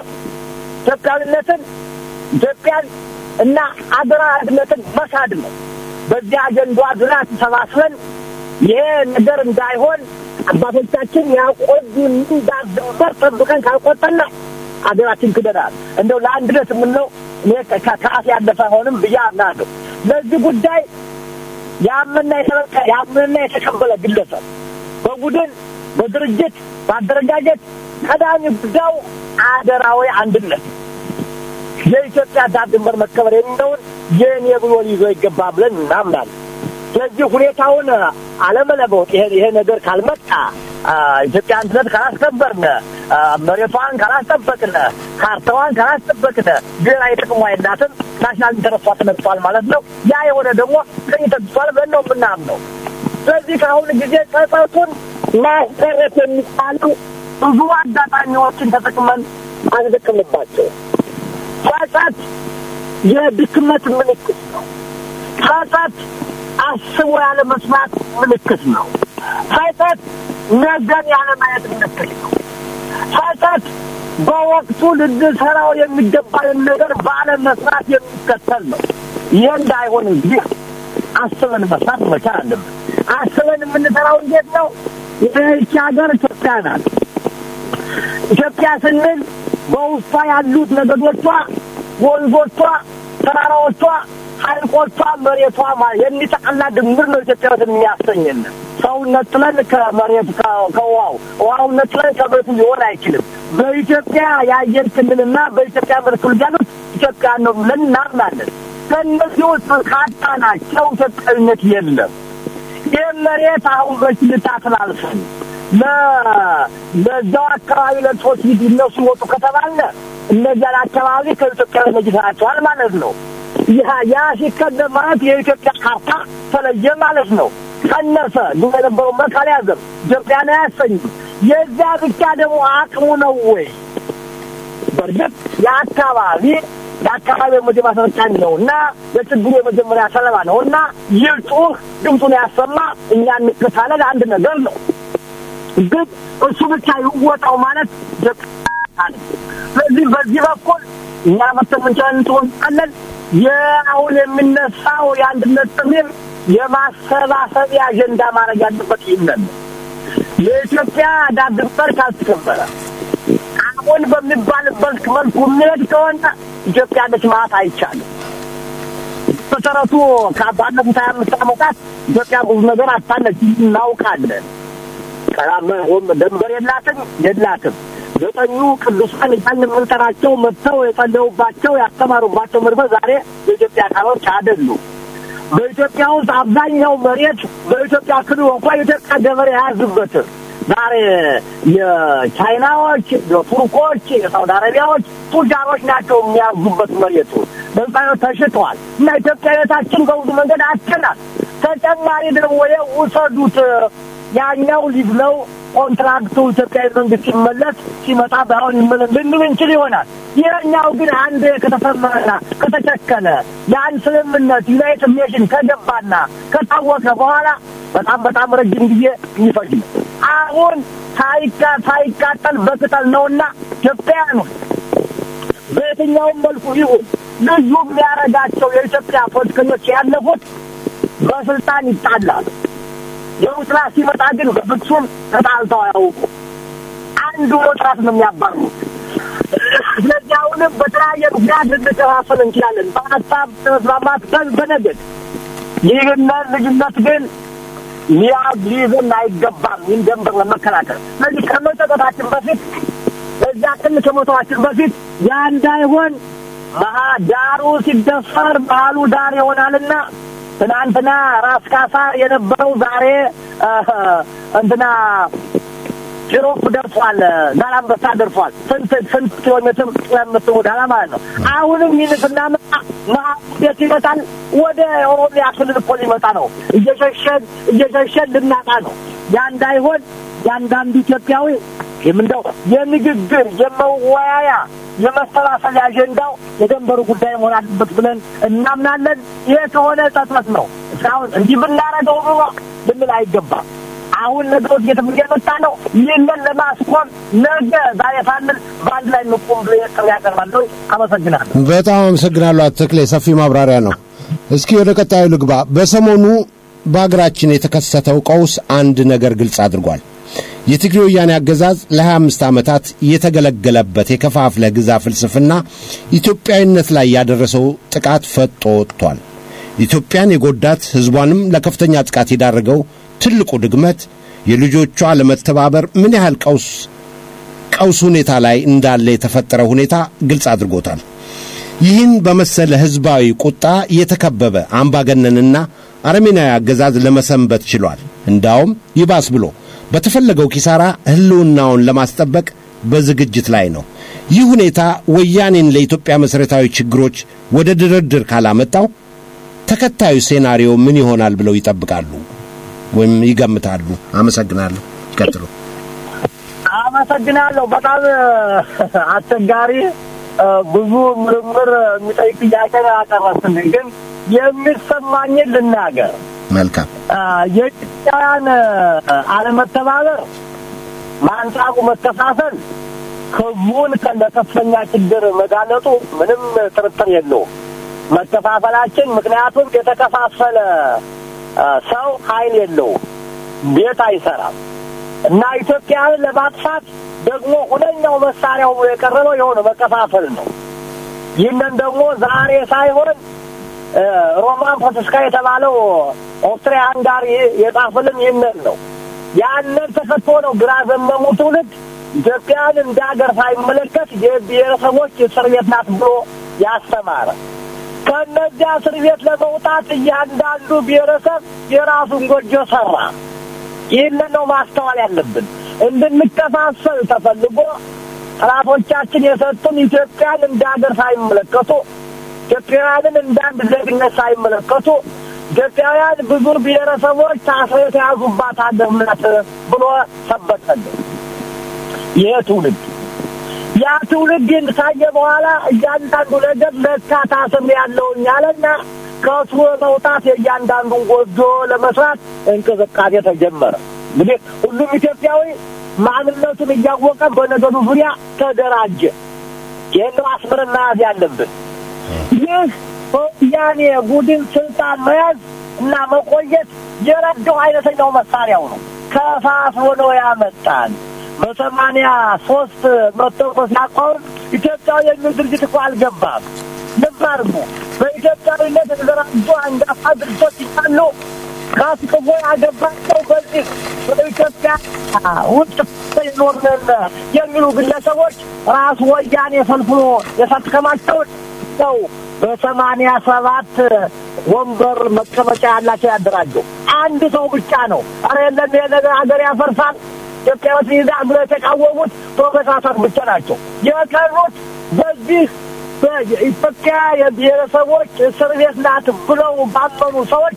ኢትዮጵያን እና አገራዊነትን መሳድ ነው። በዚህ አጀንዳ ዙሪያ ተሰባስበን ይሄ ነገር እንዳይሆን አባቶቻችን ያቆዩን እንዳዘበር ጠብቀን ካልቆጠና አገራችን ክደናል። እንደው ለአንድነት ምንለው እኔ ከአፍ ያለፈ ሆነም ብያናለሁ። ለዚህ ጉዳይ ያመና የተቀበለ ግለሰብ በቡድን በድርጅት በአደረጃጀት ቀዳሚ ጉዳዩ አገራዊ አንድነት የኢትዮጵያ ዳር ድንበር መከበር የሚለውን የኔ ብሎ ይዞ ይገባል ብለን እናምናለን። ስለዚህ ሁኔታውን አለመለወጥ ይሄ ነገር ካልመጣ ኢትዮጵያ አንድነት ካላስከበርን መሬቷን ካላስጠበቅን ካርታዋን ካላስጠበቅን ብሔራዊ ጥቅሟ የላትም ናሽናል ኢንተረስቷ ተነጥቷል ማለት ነው። ያ የሆነ ደግሞ ቀኝ ተጥቷል ብለን ነው የምናምነው። ስለዚህ ከአሁን ጊዜ ጸጸቱን ማስቀረት የሚቻሉ ብዙ አጋጣሚዎችን ተጠቅመን አንደቅምባቸው። ጸጸት የድክመት ምልክት ነው። ጸጸት አስቦ ያለ መስማት ምልክት ነው። ጸጸት ነገን ያለ ማየት ምልክት ነው። ጸጸት በወቅቱ ልንሰራው የሚገባን ነገር ባለመስራት የሚከተል ነው። ይህ እንዳይሆን እንግዲህ አስበን መስራት መቻል አለብን። አስበን የምንሰራው እንዴት ነው? ይህች ሀገር ኢትዮጵያ ናት። ኢትዮጵያ ስንል በውስጧ ያሉት ነገዶቿ፣ ወንዞቿ፣ ተራራዎቿ፣ ሐይቆቿ፣ መሬቷ የሚጠቃላ ድምር ነው ኢትዮጵያዊትን የሚያሰኘን። ሰውነት ጥለን ከመሬት ውሃውን ነጥለን ከመሬቱ ሊሆን አይችልም። በኢትዮጵያ የአየር ክልልና በኢትዮጵያ መሬት ያሉት ኢትዮጵያ ነው ብለን እናምናለን። ከእነዚህ ውስጥ ካጣናቸው ኢትዮጵያዊነት የለም። ይህ መሬት አሁን በችልታ ተላልፈን ለዛው አካባቢ ለሰዎች ይነሱ ወጡ ከተባለ እነዚያን አካባቢ ከኢትዮጵያ ለጅታቸዋል ማለት ነው። ያ ሲከደም ማለት የኢትዮጵያ ካርታ ተለየ ማለት ነው። ቀነሰ ግን የነበረው መካል ያዘም ኢትዮጵያን አያሰኝም። የዛ ብቻ ደግሞ አቅሙ ነው ወይ? በርግጥ የአካባቢ መጀመሪያ ነውና የችግሩ የመጀመሪያ ሰለባ ነውና ይልጡህ ድምፁን ያሰማ እኛ እንከታለን አንድ ነገር ነው። ግን እሱ ብቻ ይወጣው ማለት ደቃል። በዚህ በኩል እኛ መተመንቻን ተወጣለን። የአሁን የሚነሳው የአንድነት ጥሪም የማሰባሰብ አጀንዳ ማድረግ ያለበት ይሆናል። የኢትዮጵያ ዳር ድንበር ካልተከበረ አሁን በሚባልበት መልኩ ምን ከሆነ ኢትዮጵያ ነች ማለት አይቻልም። በተረቱ ከባለፉት 25 ዓመታት ኢትዮጵያ ብዙ ነገር አጣለች እናውቃለን። ከራመሆም ድንበር የላትም። ዘጠኙ ቅዱሳን የምንጠራቸው መጥተው የጸለዩባቸው ያስተማሩባቸው መርበ ዛሬ የኢትዮጵያ አካሎች አይደሉም። በኢትዮጵያ ውስጥ አብዛኛው መሬት በኢትዮጵያ ክልል እንኳን የኢትዮጵያ ገበሬ ያዝበት ዛሬ የቻይናዎች፣ የቱርኮች፣ የሳውዲ አረቢያዎች ቱጃሮች ናቸው የሚያዙበት መሬቱ በዛው ተሽጧል። እና ኢትዮጵያዊነታችን በብዙ መንገድ አጥተናል። ተጨማሪ ደግሞ የውሰዱት ያኛው ሊብለው ኮንትራክቱ ኢትዮጵያ መንግስት ሲመለስ ሲመጣ ባሁን ልንል እንችል ይሆናል። ይሄኛው ግን አንድ ከተፈመረና ከተቸከለ ያን ስምምነት ዩናይትድ ኔሽን ከገባና ከታወቀ በኋላ በጣም ረጅም ጊዜ ይፈጅ። አሁን ሳይቃጠል በቅጠል ነውና ኢትዮጵያውያኑ በየትኛውም መልኩ ይሁን ልዩ የሚያረጋቸው የኢትዮጵያ ፖለቲከኞች ያለፉት በስልጣን ይጣላሉ። የውጥራ ሲመጣ ግን በፍጹም ተጣልተው አያውቁም። አንዱ ወጥራት ነው የሚያባሩት። ስለዚህ አሁንም በተለያየ ምክንያት ልንከፋፈል እንችላለን። በሀሳብ ተስማማት በነገድ ይህን ልዩነት ግን ሊይዘን አይገባም። ይህን ደንበር ለመከላከል ስለዚህ ከመጠቀታችን በፊት እዛ ከመተዋችን በፊት ያ እንዳይሆን ዳሩ ሲደፈር ባህሉ ዳር ይሆናልና ትናንትና ራስ ካሳ የነበረው ዛሬ ጅሮፍ ደርሷል፣ ዛላምበሳ ደርሷል። ስንት ኪሎ ሜትር ስለምትው ዳላ ማለት ነው። አሁንም ይንስና ማህደት ይመጣል። ወደ ኦሮሚያ ክልል እኮ ሊመጣ ነው። እየሸሸን ልናጣ ነው። ያ እንዳይሆን ያንዳንዱ ኢትዮጵያዊ የምንደው የንግግር የመወያያ የመሰላሰል አጀንዳው የደንበሩ ጉዳይ መሆን አለበት ብለን እናምናለን። ይሄ ከሆነ ጸጥታ ነው። እስካሁን እንዲህ ብናረገው ልንል አይገባም። አሁን ነገሮች እየተመጣ ነው። ይህንን ለማስቆም ነገ ዛሬ ሳንል በአንድ ላይ እንቁም ብዬ ጥሪ ያቀርባለሁ። አመሰግናለሁ። በጣም አመሰግናለሁ አቶ ተክሌ፣ ሰፊ ማብራሪያ ነው። እስኪ ወደ ቀጣዩ ልግባ። በሰሞኑ በአገራችን የተከሰተው ቀውስ አንድ ነገር ግልጽ አድርጓል። የትግሬ ወያኔ አገዛዝ ለ25 ዓመታት የተገለገለበት የከፋፍለ ግዛ ፍልስፍና ኢትዮጵያዊነት ላይ ያደረሰው ጥቃት ፈጦ ወጥቷል። ኢትዮጵያን የጎዳት ህዝቧንም ለከፍተኛ ጥቃት የዳረገው ትልቁ ድግመት የልጆቿ ለመተባበር ምን ያህል ቀውስ ሁኔታ ላይ እንዳለ የተፈጠረው ሁኔታ ግልጽ አድርጎታል። ይህን በመሰለ ህዝባዊ ቁጣ የተከበበ አምባገነንና አረመኔያዊ አገዛዝ ለመሰንበት ችሏል። እንዳውም ይባስ ብሎ በተፈለገው ኪሳራ ህልውናውን ለማስጠበቅ በዝግጅት ላይ ነው። ይህ ሁኔታ ወያኔን ለኢትዮጵያ መሰረታዊ ችግሮች ወደ ድርድር ካላመጣው ተከታዩ ሴናሪዮ ምን ይሆናል ብለው ይጠብቃሉ ወይም ይገምታሉ? አመሰግናለሁ። ቀጥሉ። አመሰግናለሁ። በጣም አስቸጋሪ ብዙ ምርምር የሚጠይቅ ጥያቄ አቀረብኩልኝ፣ ግን የሚሰማኝን ልናገር። መልካም። የኢትዮጵያን አለመተባበር፣ ማንጻቁ፣ መተሳሰል ህዝቡን ለከፍተኛ ችግር መጋለጡ ምንም ጥርጥር የለውም። መተፋፈላችን ምክንያቱም የተከፋፈለ ሰው ኃይል የለውም፣ ቤት አይሰራም እና ኢትዮጵያን ለማጥፋት ደግሞ ሁለኛው መሳሪያው የቀረበው የሆነ መከፋፈል ነው። ይህንን ደግሞ ዛሬ ሳይሆን ሮማን ፖትስካ የተባለው ኦስትሪያ ሃንጋሪ የጻፈልን ይህንን ነው። ያንን ተከትሎ ነው ግራ ዘመሙ ትውልድ ኢትዮጵያን እንደ ሀገር ሳይመለከት የብሔረሰቦች እስር ቤት ናት ብሎ ያስተማረ። ከነዚያ እስር ቤት ለመውጣት እያንዳንዱ ብሔረሰብ የራሱን ጎጆ ሰራ። ይህንን ነው ማስተዋል ያለብን። እንድንከፋፈል ተፈልጎ ጠላቶቻችን የሰጡን ኢትዮጵያን እንደ ሀገር ሳይመለከቱ፣ ኢትዮጵያውያንን እንደ አንድ ዜግነት ሳይመለከቱ ኢትዮጵያውያን ብዙ ብሔረሰቦች ታስረው የተያዙባት ሀገር ናት ብሎ ሰበከልን። ይህ ትውልድ ያ ትውልድ ካየ በኋላ እያንዳንዱ ነገር ለካ ታስሬ ያለውን ያለና ከሱ መውጣት የእያንዳንዱን ጎጆ ለመስራት እንቅስቃሴ ተጀመረ። እንግዲህ ሁሉም ኢትዮጵያዊ ማንነቱን እያወቀ በነገዱ ዙሪያ ተደራጀ። ይህን አስምረን መያዝ ያለብን። ይህ ያኔ ቡድን ስልጣን መያዝ እና መቆየት የረዳው አይነተኛው መሳሪያው ነው። ከፋፍሎ ነው ያመጣን። በ83 መተኮስ ያቋውን ኢትዮጵያዊ የሚል ድርጅት እኮ አልገባም። ልባርሙ በኢትዮጵያዊነት የተደራጁ አንጋፋ ድርጅቶች ይታሉ። ካስቆቦ ያገባቸው በዚህ በኢትዮጵያ ውስጥ ይኖርነን የሚሉ ግለሰቦች ራሱ ወያኔ ፈልፍሎ የሰጥቀማቸውን ሰው በ87 ወንበር መቀመጫ ያላቸው ያደራጀው አንድ ሰው ብቻ ነው። አረ የለም የነገር ሀገር ያፈርሳል ኢትዮጵያዎች ይዛግሎ የተቃወሙት ፕሮፌሰር ብቻ ናቸው። የቀሩት በዚህ በኢትዮጵያ የብሔረሰቦች እስር ቤት ናት ብለው ባመኑ ሰዎች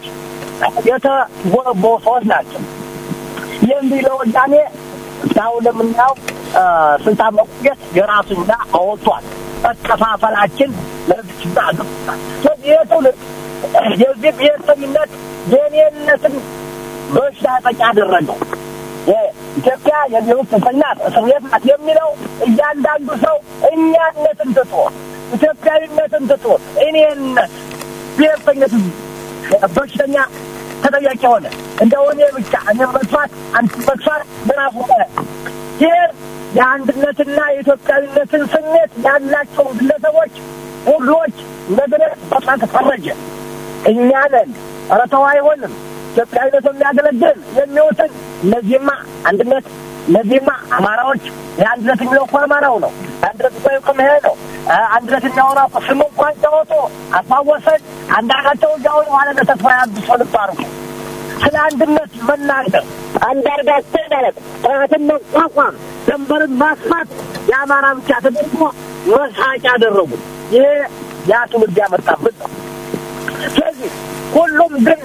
የተጎረቦ ሰዎች ናቸው። የሚለው ወያኔ ታው ለምናው ስልጣን መቆየት የራሱና አወጥቷል። ተከፋፈላችን ለዚህ ዳግ ስለዚህ የዚህ ብሔርተኝነት የኔነትን በሽታ ጠቃ አደረገው። የኢትዮጵያ የብሔሮች ተሰናት እስር ቤት ናት የሚለው እያንዳንዱ ሰው እኛነትን ትቶ ኢትዮጵያዊነትን ትቶ እኔነት ብሔርተኝነትን በሽተኛ ተጠያቂ ሆነ። እንደው እኔ ብቻ እኔ መጥፋት አንተ መጥፋት በራሱ ይህ የአንድነትና የኢትዮጵያዊነትን ስሜት ያላቸው ግለሰቦች ሁሎች ነገረ በጣም ተፈረጀ። እኛ ነን ኧረ ተው አይሆንም ኢትዮጵያዊነትን የሚያገለግል የሚወስን እነዚህማ አንድነት እነዚህማ አማራዎች የአንድነት የሚለው እኮ አማራው ነው። አንድነት እኮ ከመሄ ነው። አንድነት የሚያወራው ስሙ እንኳን ተወጦ አፋወሰን አንዳርጋቸው ያው ማለት ተስፋ ያብሶ ልባሩ ስለ አንድነት መናገር አንዳርጋቸው ማለት ራስን መቋቋም ድንበርን ማስፋት የአማራ ብቻ ተደርጎ መሳቂያ ያደረጉ ይሄ ያ ትውልድ ያመጣብን ነው። ስለዚህ ሁሉም ግን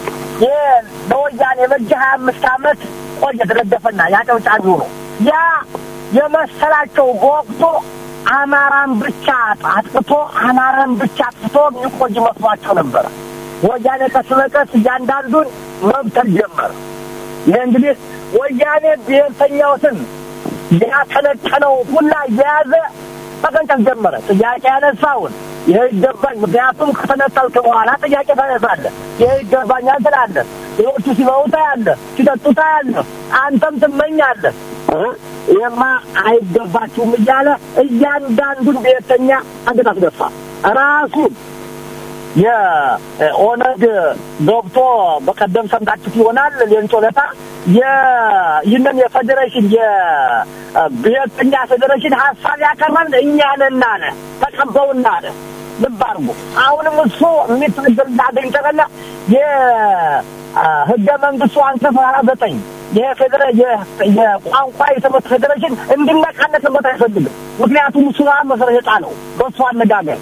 የወያኔ የመጀ 25 ዓመት ቆየ ተደገፈና ያጨውጫሉ ነው ያ የመሰላቸው በወቅቱ አማራን ብቻ አጥቅቶ አማራን ብቻ አጥቅቶ የሚቆይ መስሏቸው ነበር። ወያኔ ቀስ በቀስ እያንዳንዱን መብተር ጀመረ። እንግዲህ ወያኔ ብሔርተኛውትን ያተነተነው ሁላ ያዘ በቀንጨብ ጀመረ። ጥያቄ ያነሳውን ይሄ ይገባኝ፣ ምክንያቱም ከተነጠልክ በኋላ ጥያቄ ታነሳለህ። ይሄ ይገባኛል ትላለህ። ሌሎቹ ሲበውታ ያለ ሲጠጡታ ያለ አንተም ትመኛለህ። ይሄማ አይገባችሁም እያለ እያንዳንዱን ብሔርተኛ አንገት አስደፋ። ራሱ የኦነግ ገብቶ በቀደም ሰምታችሁ ይሆናል ሌንጮ ለታ ይህንን የፌዴሬሽን የብሔርተኛ ፌዴሬሽን ሀሳብ ያቀረብን እኛ ነን አለ። ተቀበውና አለ። ልብ አድርጉ። አሁንም እሱ የሚታገል እንዳገኝ ተቀላ የህገ መንግስቱ አንቀጽ 49 የቋንቋ የትምህርት ፌዴሬሽን እንዲነቃነትበት አይፈልግም። ምክንያቱም እሱ መሰረት የጣለው በእሱ አነጋገር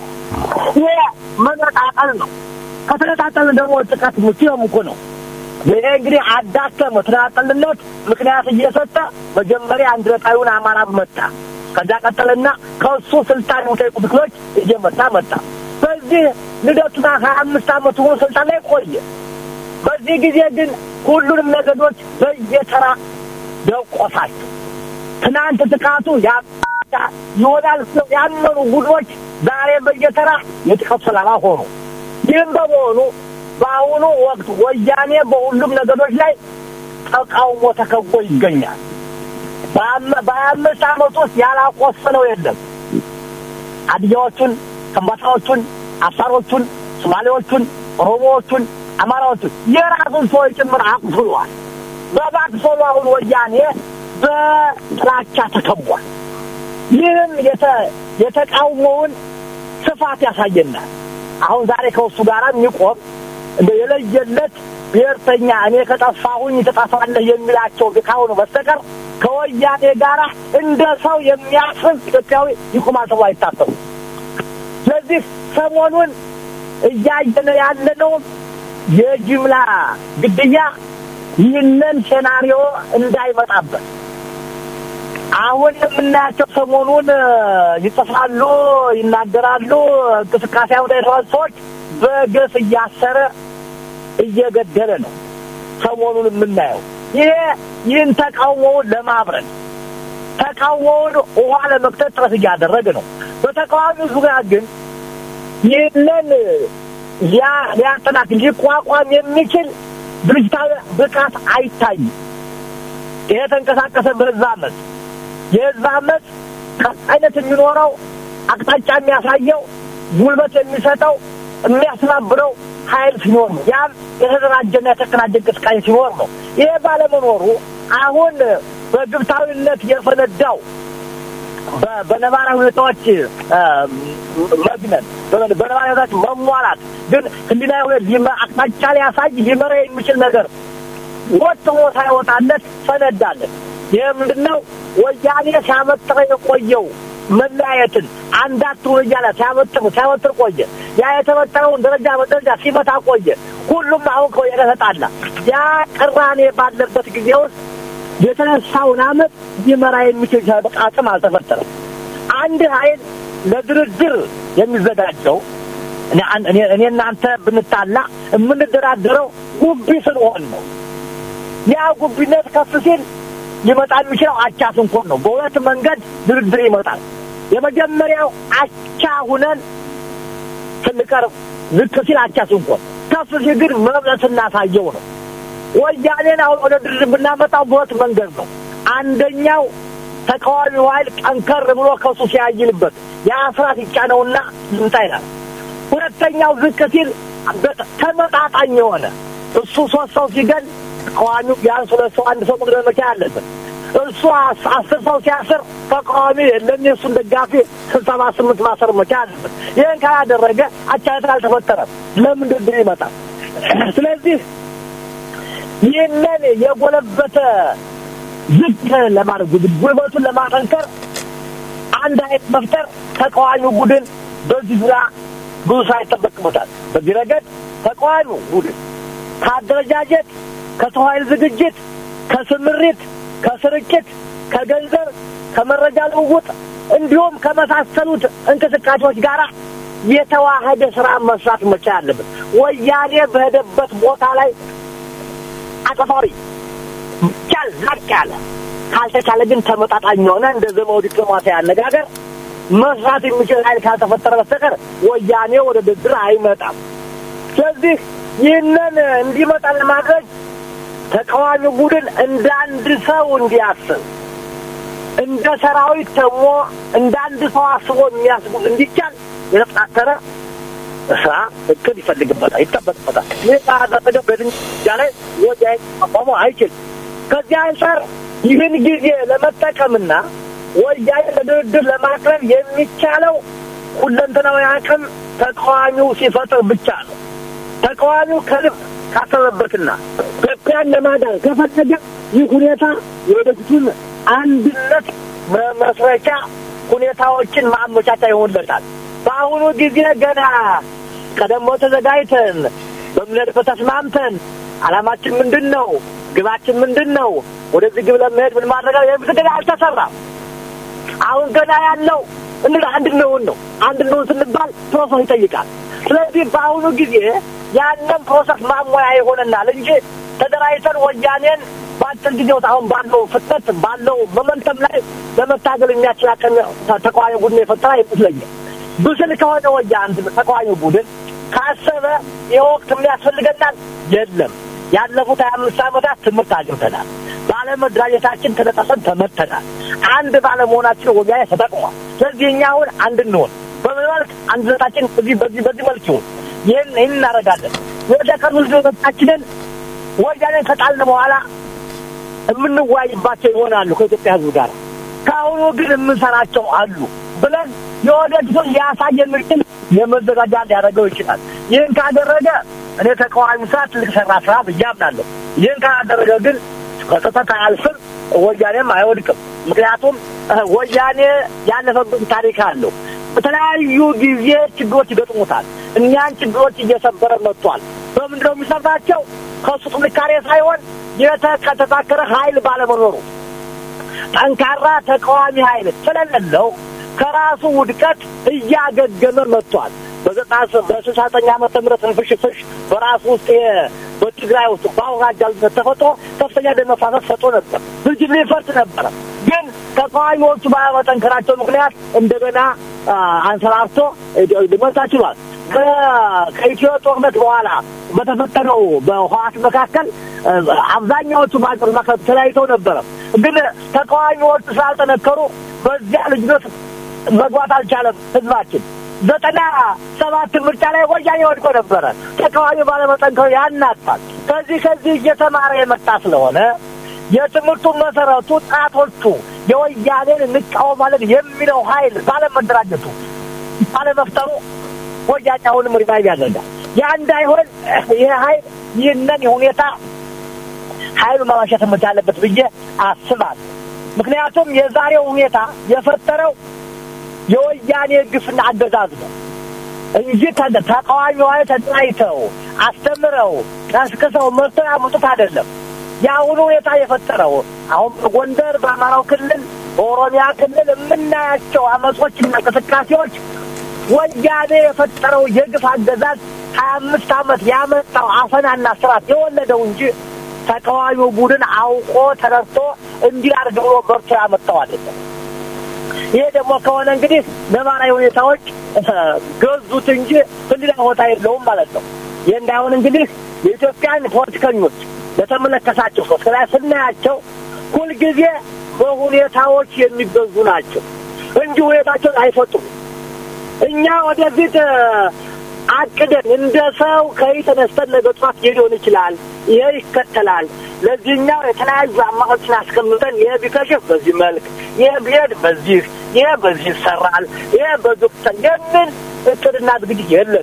መነጣጠል ነው። ከተነጣጠል ደግሞ ጥቃት ሙቲም እኮ ነው። ይሄ እንግዲህ አዳከመ ተናጠልነት ምክንያት እየሰጠ መጀመሪያ አንድረታዩን አማራ መጣ። ከዛ ቀጠለና ከሱ ስልጣን ወጣይ ቁጥሎች እየመጣ መጣ። በዚህ ልደቱና 25 አመት ሆኖ ስልጣን ላይ ቆየ። በዚህ ጊዜ ግን ሁሉንም ነገዶች በየተራ ደቆሳቸው። ትናንት ጥቃቱ ይወዳል ያመኑ ጉዶች ዛሬ በየተራ የጥቃት ሰለባ ሆኑ። ይህም በመሆኑ በአሁኑ ወቅት ወያኔ በሁሉም ነገዶች ላይ ተቃውሞ ተከቦ ይገኛል። በአምስት አመት ውስጥ ያላቆሰለው የለም። አድያዎቹን፣ ከምባታዎቹን፣ አፋሮቹን፣ ሶማሌዎቹን፣ ኦሮሞዎቹን፣ አማራዎቹን የራሱን ሰዎች ጭምር አቁስሏል። በባክሶሉ አሁን ወያኔ በጥላቻ ተከቧል። ይህም የተቃውሞውን ስፋት ያሳየናል። አሁን ዛሬ ከእሱ ጋር የሚቆም እንደ የለየለት ብሔርተኛ እኔ ከጠፋሁኝ ተጠፋለህ የሚላቸው ካሁኑ በስተቀር ከወያኔ ጋር እንደ ሰው የሚያስብ ኢትዮጵያዊ ይቆማል ተብሎ አይታሰብም። ስለዚህ ሰሞኑን እያየን ያለነው የጅምላ ግድያ ይህንን ሴናሪዮ እንዳይመጣበት አሁን የምናያቸው ሰሞኑን ይጽፋሉ፣ ይናገራሉ፣ እንቅስቃሴ ያወጣሉ ሰዎች በገፍ እያሰረ እየገደለ ነው ሰሞኑን የምናየው። ይህን ተቃውሞውን ለማብረድ ተቃውሞውን ውሃ ለመክተት ጥረት እያደረገ ነው። በተቃዋሚው ዙሪያ ግን ይህንን ሊያጠናክር ሊቋቋም የሚችል ድርጅታዊ ብቃት አይታይም። ይሄ ተንቀሳቀሰ በዛመት የዛመት አይነት የሚኖረው አቅጣጫ የሚያሳየው ጉልበት የሚሰጠው የሚያስናብረው ኃይል ሲኖር ነው። ያም የተደራጀና የተቀናጀ እንቅስቃሴ ሲኖር ነው። ይሄ ባለመኖሩ አሁን በግብታዊነት የፈነዳው በነባራዊ ሁኔታዎች መግነን በነባራዊ ሁኔታዎች መሟላት ግን ህሊናዊ አቅጣጫ ሊያሳይ ሊመራ የሚችል ነገር ወጥቶ ሳይወጣለት ፈነዳለት። ይሄ ምንድነው? ወያኔ ሲያመጥር የቆየው መለያየትን አንዳት ወያኔ ሲያመጥር ቆየ። ያ የተመጠረውን ደረጃ በደረጃ ሲመታ ቆየ። ሁሉም አሁን ከወያኔ ተጣላ። ያ ቅራኔ ባለበት ጊዜ ውስጥ የተነሳውን አመት ሊመራ የሚችል አቅም አልተፈጠረም። አንድ ኃይል ለድርድር የሚዘጋጀው እኔ እናንተ ብንጣላ የምንደራደረው ጉቢ ስለሆን ነው። ያ ጉቢነት ከፍ ሲል ሊመጣ የሚችለው አቻ ስንኮን ነው። በሁለት መንገድ ድርድር ይመጣል። የመጀመሪያው አቻ ሁነን ስንቀርብ ዝቅ ሲል አቻ ስንኮን፣ ከፍ ሲል ግን መብለጥ እናሳየው ነው። ወያኔን አሁን ወደ ድርድር ብናመጣው በሁለት መንገድ ነው። አንደኛው ተቃዋሚው ኃይል ጠንከር ብሎ ከሱ ሲያይልበት የአስራት ይጫነውና ይምጣ ይላል። ሁለተኛው ዝቅ ሲል ተመጣጣኝ የሆነ እሱ 3 ሰው ሲገል ተቃዋሚው ቢያንስ 2 ሰው 1 ሰው መግደል መቻል አለበት። እሱ 10 ሰው ሲያስር ተቃዋሚ ለእነሱን ደጋፊ 78 ማሰር መቻል አለበት። ይህን ካላደረገ አቻነት አልተፈጠረም። ለምን ድርድር ይመጣል? ስለዚህ ይህንን የጎለበተ ዝቅ ለማድረግ ጉልበቱን ለማጠንከር አንድ አይነት መፍጠር ተቃዋሚው ቡድን በዚህ ዙሪያ ብዙ ሳይጠበቅበታል። በዚህ ረገድ ተቃዋሚው ቡድን ከአደረጃጀት፣ ከሰው ኃይል ዝግጅት፣ ከስምሪት፣ ከስርጭት፣ ከገንዘብ፣ ከመረጃ ልውውጥ እንዲሁም ከመሳሰሉት እንቅስቃሴዎች ጋር የተዋሃደ ስራ መስራት መቻል አለበት። ወያኔ በሄደበት ቦታ ላይ አጠፋሪ ቻል ላቃለ ካልተቻለ ግን ተመጣጣኝ ሆነ እንደ ዘመው ዲፕሎማሲያ አነጋገር መስራት የሚችል ኃይል ካልተፈጠረ በስተቀር ወያኔ ወደ ድርድር አይመጣም። ስለዚህ ይህንን እንዲመጣ ለማድረግ ተቃዋሚ ቡድን እንደ አንድ ሰው እንዲያስብ እንደ ሰራዊት ደግሞ እንደ አንድ ሰው አስቦ የሚያስቡ እንዲቻል የተጣጠረ ስራ እቅድ ይፈልግበታል ይጠበቅበታል። ይህ ታደረገ በድንጃ ላይ ወያኔ ማቆሙ አይችልም። ከዚህ አንጻር ይህን ጊዜ ለመጠቀምና ወያኔ ለድርድር ለማቅረብ የሚቻለው ሁለንተናዊ አቅም ተቃዋሚው ሲፈጥር ብቻ ነው። ተቃዋሚው ከልብ ካሰበበትና ኢትዮጵያን ለማዳን ከፈለገ ይህ ሁኔታ የወደፊቱን አንድነት መስረቻ ሁኔታዎችን ማመቻቻ ይሆንለታል። በአሁኑ ጊዜ ገና ቀደም ተዘጋጅተን በምንሄድበት ተስማምተን ዓላማችን ምንድነው ግባችን ምንድነው ወደዚህ ግብ ለመሄድ ምን ማድረግ የሚፈልግ አልተሰራም። አሁን ገና ያለው አንድነው ስንባል ፕሮሰስ ይጠይቃል። ስለዚህ በአሁኑ ጊዜ ያንን ፕሮሰስ ማሟያ ይሆንናል እንጂ ተደራጅተን ወያኔን በአጭር ጊዜ አሁን ባለው ፍጥነት ባለው ሞመንተም ላይ ለመታገል የሚያስችላከን ተቃዋሚ ቡድን የፈጠራ ይመስለኛል። ብስል ከሆነ ወያኔ ተቃዋሚ ቡድን ካሰበ የወቅት የሚያስፈልገናል የለም። ያለፉት 25 ዓመታት ትምህርት አግኝተናል። ባለመድራጀታችን ተነጣጠን ተመተናል። አንድ ባለመሆናችን ወያኔ ተጠቅሟል። ስለዚህ እኛ አሁን አንድ እንሆን በመልክ አንድነታችን በዚህ መልክ ይሁን ይህን እናደርጋለን። ወደ ከሙልጆታችንን ወያኔን ከጣልን በኋላ የምንወያይባቸው ይሆናሉ ከኢትዮጵያ ሕዝብ ጋር። ከአሁኑ ግን የምንሰራቸው አሉ ብለን የወደፊቱን ሊያሳየን የሚችል የመዘጋጃ ሊያደርገው ይችላል። ይህን ካደረገ እኔ ተቃዋሚ ስራ ትልቅ ስራ ብዬ አምናለሁ። ይህን ካደረገ ግን ከተተካ አልፍም ወያኔም አይወድቅም። ምክንያቱም ወያኔ ያለፈበት ታሪክ አለው። በተለያዩ ጊዜ ችግሮች ይገጥሙታል። እኛን ችግሮች እየሰበረ መጥቷል። በምንድነው የሚሰራቸው? ከሱ ጥንካሬ ሳይሆን የተከታተለ ኃይል ባለመኖሩ ጠንካራ ተቃዋሚ ኃይል ስለሌለው ከራሱ ውድቀት እያገገመ መጥቷል። በ69 ዓመተ ምህረት ፍሽፍሽ በራሱ ውስጥ በትግራይ ውስጥ ባውራጃ ተፈጥሮ ከፍተኛ ደም መፋሰስ ፈጥሮ ነበር። ብዙ ይፈርስ ነበር። ግን ተቃዋሚዎቹ ባለመጠንከራቸው ምክንያት እንደገና አንሰራርቶ ሊመጣ ችሏል። ከኢትዮ ጦርነት በኋላ በተፈጠረው በህወሓት መካከል አብዛኛዎቹ ባጭር መካከል ተለያይተው ነበር። ግን ተቃዋሚዎቹ ስላልጠነከሩ በዚያ ልጅነት መግባት አልቻለም ህዝባችን። 97 ምርጫ ላይ ወያኔ ወድቆ ነበረ። ተቃዋሚ ባለመጠንከሩ ያናጣል። ከዚህ እየተማረ የመጣ ስለሆነ የትምህርቱ መሰረቱ ጣቶቹ የወያኔን እንቃወማለን የሚለው ኃይል ባለመደራጀቱ ባለመፍጠሩ ወያኔ አሁንም ሪቫይቭ ያደርጋል። ያ እንዳይሆን ይሄ ኃይል ይህንን ሁኔታ ኃይሉ ማዋሸት መቻለበት ብዬ አስባለሁ። ምክንያቱም የዛሬው ሁኔታ የፈጠረው የወያኔ ግፍና አገዛዝ ነው እንጂ ተቃዋሚዎች ተደራጅተው አስተምረው ቀስቅሰው መርተው ያመጡት አይደለም። ያሁኑ ሁኔታ የፈጠረው አሁን በጎንደር በአማራው ክልል በኦሮሚያ ክልል የምናያቸው አመጾችና እንቅስቃሴዎች ወያኔ የፈጠረው የግፍ አገዛዝ 25 ዓመት ያመጣው አፈናና ስርዓት የወለደው እንጂ ተቃዋሚው ቡድን አውቆ ተረድቶ እንዲያርግ ብሎ በርቶ ያመጣው አይደለም። ይሄ ደግሞ ከሆነ እንግዲህ ነባራዊ ሁኔታዎች ገዙት እንጂ ህሊና ቦታ የለውም ማለት ነው። ይሄ እንዳይሆን እንግዲህ የኢትዮጵያን ፖለቲከኞች ለተመለከታቸው ሰዎች ላይ ስናያቸው ሁልጊዜ በሁኔታዎች የሚገዙ ናቸው እንጂ ሁኔታቸውን አይፈጥሩም። እኛ ወደፊት አቅደን እንደ ሰው ከይተነስተን ነገጥፋት ሊሆን ይችላል። ይሄ ይከተላል። ለዚህኛው የተለያዩ አማራጮችን አስቀምጠን ይሄ ቢከሽፍ በዚህ መልክ ይሄ ቢሄድ በዚህ ይሄ በዚህ ይሰራል ይሄ በዚህ ተገኘን እቅድና ዝግጅት የለም።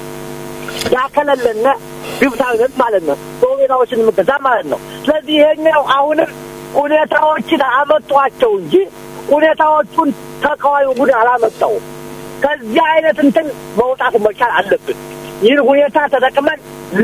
ያከለለና ግብታዊነት ማለት ነው። በሁኔታዎችን ምክንያት ማለት ነው። ስለዚህ ይሄኛው አሁንም ሁኔታዎችን አመጧቸው እንጂ ሁኔታዎቹን ተቃዋሚው ቡድን አላመጣው። ከዚህ አይነት እንትን መውጣት መቻል አለብን። ይህን ሁኔታ ተጠቅመን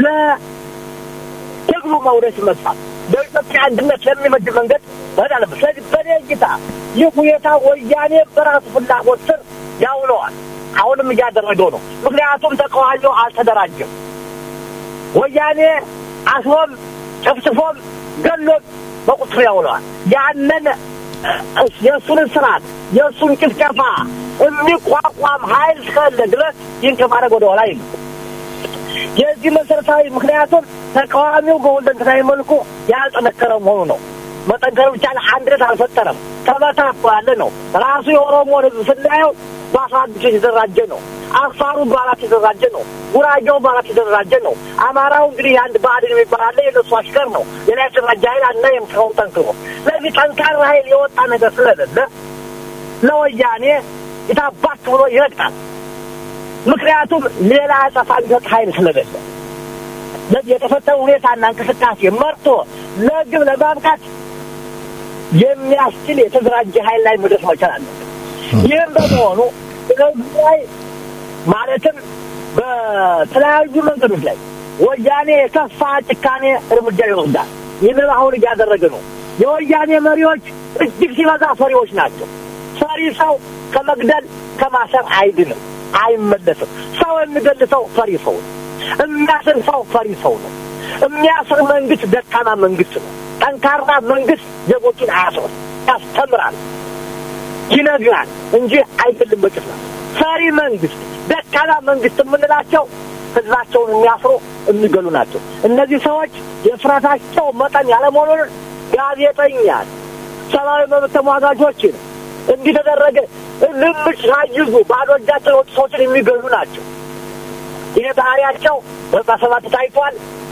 ለትግሉ መውረስ መስፋት ለኢትዮጵያ አንድነት ለሚመድ መንገድ መሄድ አለብን። ስለዚህ በደቂቃ ይህ ሁኔታ ወያኔ በራሱ ፍላጎት ስር ያውለዋል። አሁንም እያደረገው ነው። ምክንያቱም ተቃዋሚው አልተደራጀም። ወያኔ አስሮም ጨፍጭፎም ገሎት በቁጥር ያውለዋል። ያንን የእሱን ስርዓት የእሱን ጭፍጨፋ የሚቋቋም ኃይል እስካለ ድረስ ይህን ከማድረግ ወደ ኋላ አይልም። የዚህ መሰረታዊ ምክንያቱም ተቃዋሚው በሁለንተናዊ መልኩ ያልጠነከረ መሆኑ ነው። መጠንከር ብቻ አንድነት አልፈጠረም፣ ተበታትኗል ነው። ራሱ የኦሮሞ ሕዝብ ስናየው በአስራአንድ የተደራጀ ነው። አፋሩ በአራት የተደራጀ ነው። ጉራጌው በአራት የተደራጀ ነው። አማራው እንግዲህ አንድ ብአዴን የሚባል አለ፣ የነሱ አሽከር ነው። ሌላ የተደራጀ ኃይል አናይም እስካሁን ጠንክሮ። ስለዚህ ጠንካራ ኃይል የወጣ ነገር ስለሌለ ለወያኔ የታባክ ብሎ ይረግጣል። ምክንያቱም ሌላ አጸፋ ሊሰጥ ኃይል ስለሌለ ለዚህ የተፈጠረው ሁኔታና እንቅስቃሴ መርቶ ለግብ ለማብቃት የሚያስችል የተደራጀ ኃይል ላይ መድረስ መቻል አለበት። ይህም በመሆኑ ላይ ማለትም በተለያዩ መንገዶች ላይ ወያኔ የከፋ ጭካኔ እርምጃ ይወስዳል። ይህንን አሁን እያደረገ ነው። የወያኔ መሪዎች እጅግ ሲበዛ ፈሪዎች ናቸው። ፈሪ ሰው ከመግደል ከማሰር አይድንም፣ አይመለስም። ሰው የሚገል ሰው ፈሪ ሰው ነው። የሚያስር ሰው ፈሪ ሰው ነው። የሚያስር መንግስት ደካማ መንግስት ነው። ጠንካራ መንግስት ዜጎቹን አያስርም፣ ያስተምራል፣ ይነግራል እንጂ አይገልም በጭፍራ። ፈሪ መንግስት፣ ደካማ መንግስት የምንላቸው ህዝባቸውን የሚያስሩ የሚገሉ ናቸው። እነዚህ ሰዎች የፍራታቸው መጠን ያለመሆኑን ጋዜጠኛን፣ ሰብአዊ መብት ተሟጋቾችን እንዲህ ተደረገ ልምጭ ሳይዙ ባዶ እጃቸው የወጡ ሰዎችን የሚገሉ ናቸው። ይህ ባህሪያቸው በ17 ታይቷል።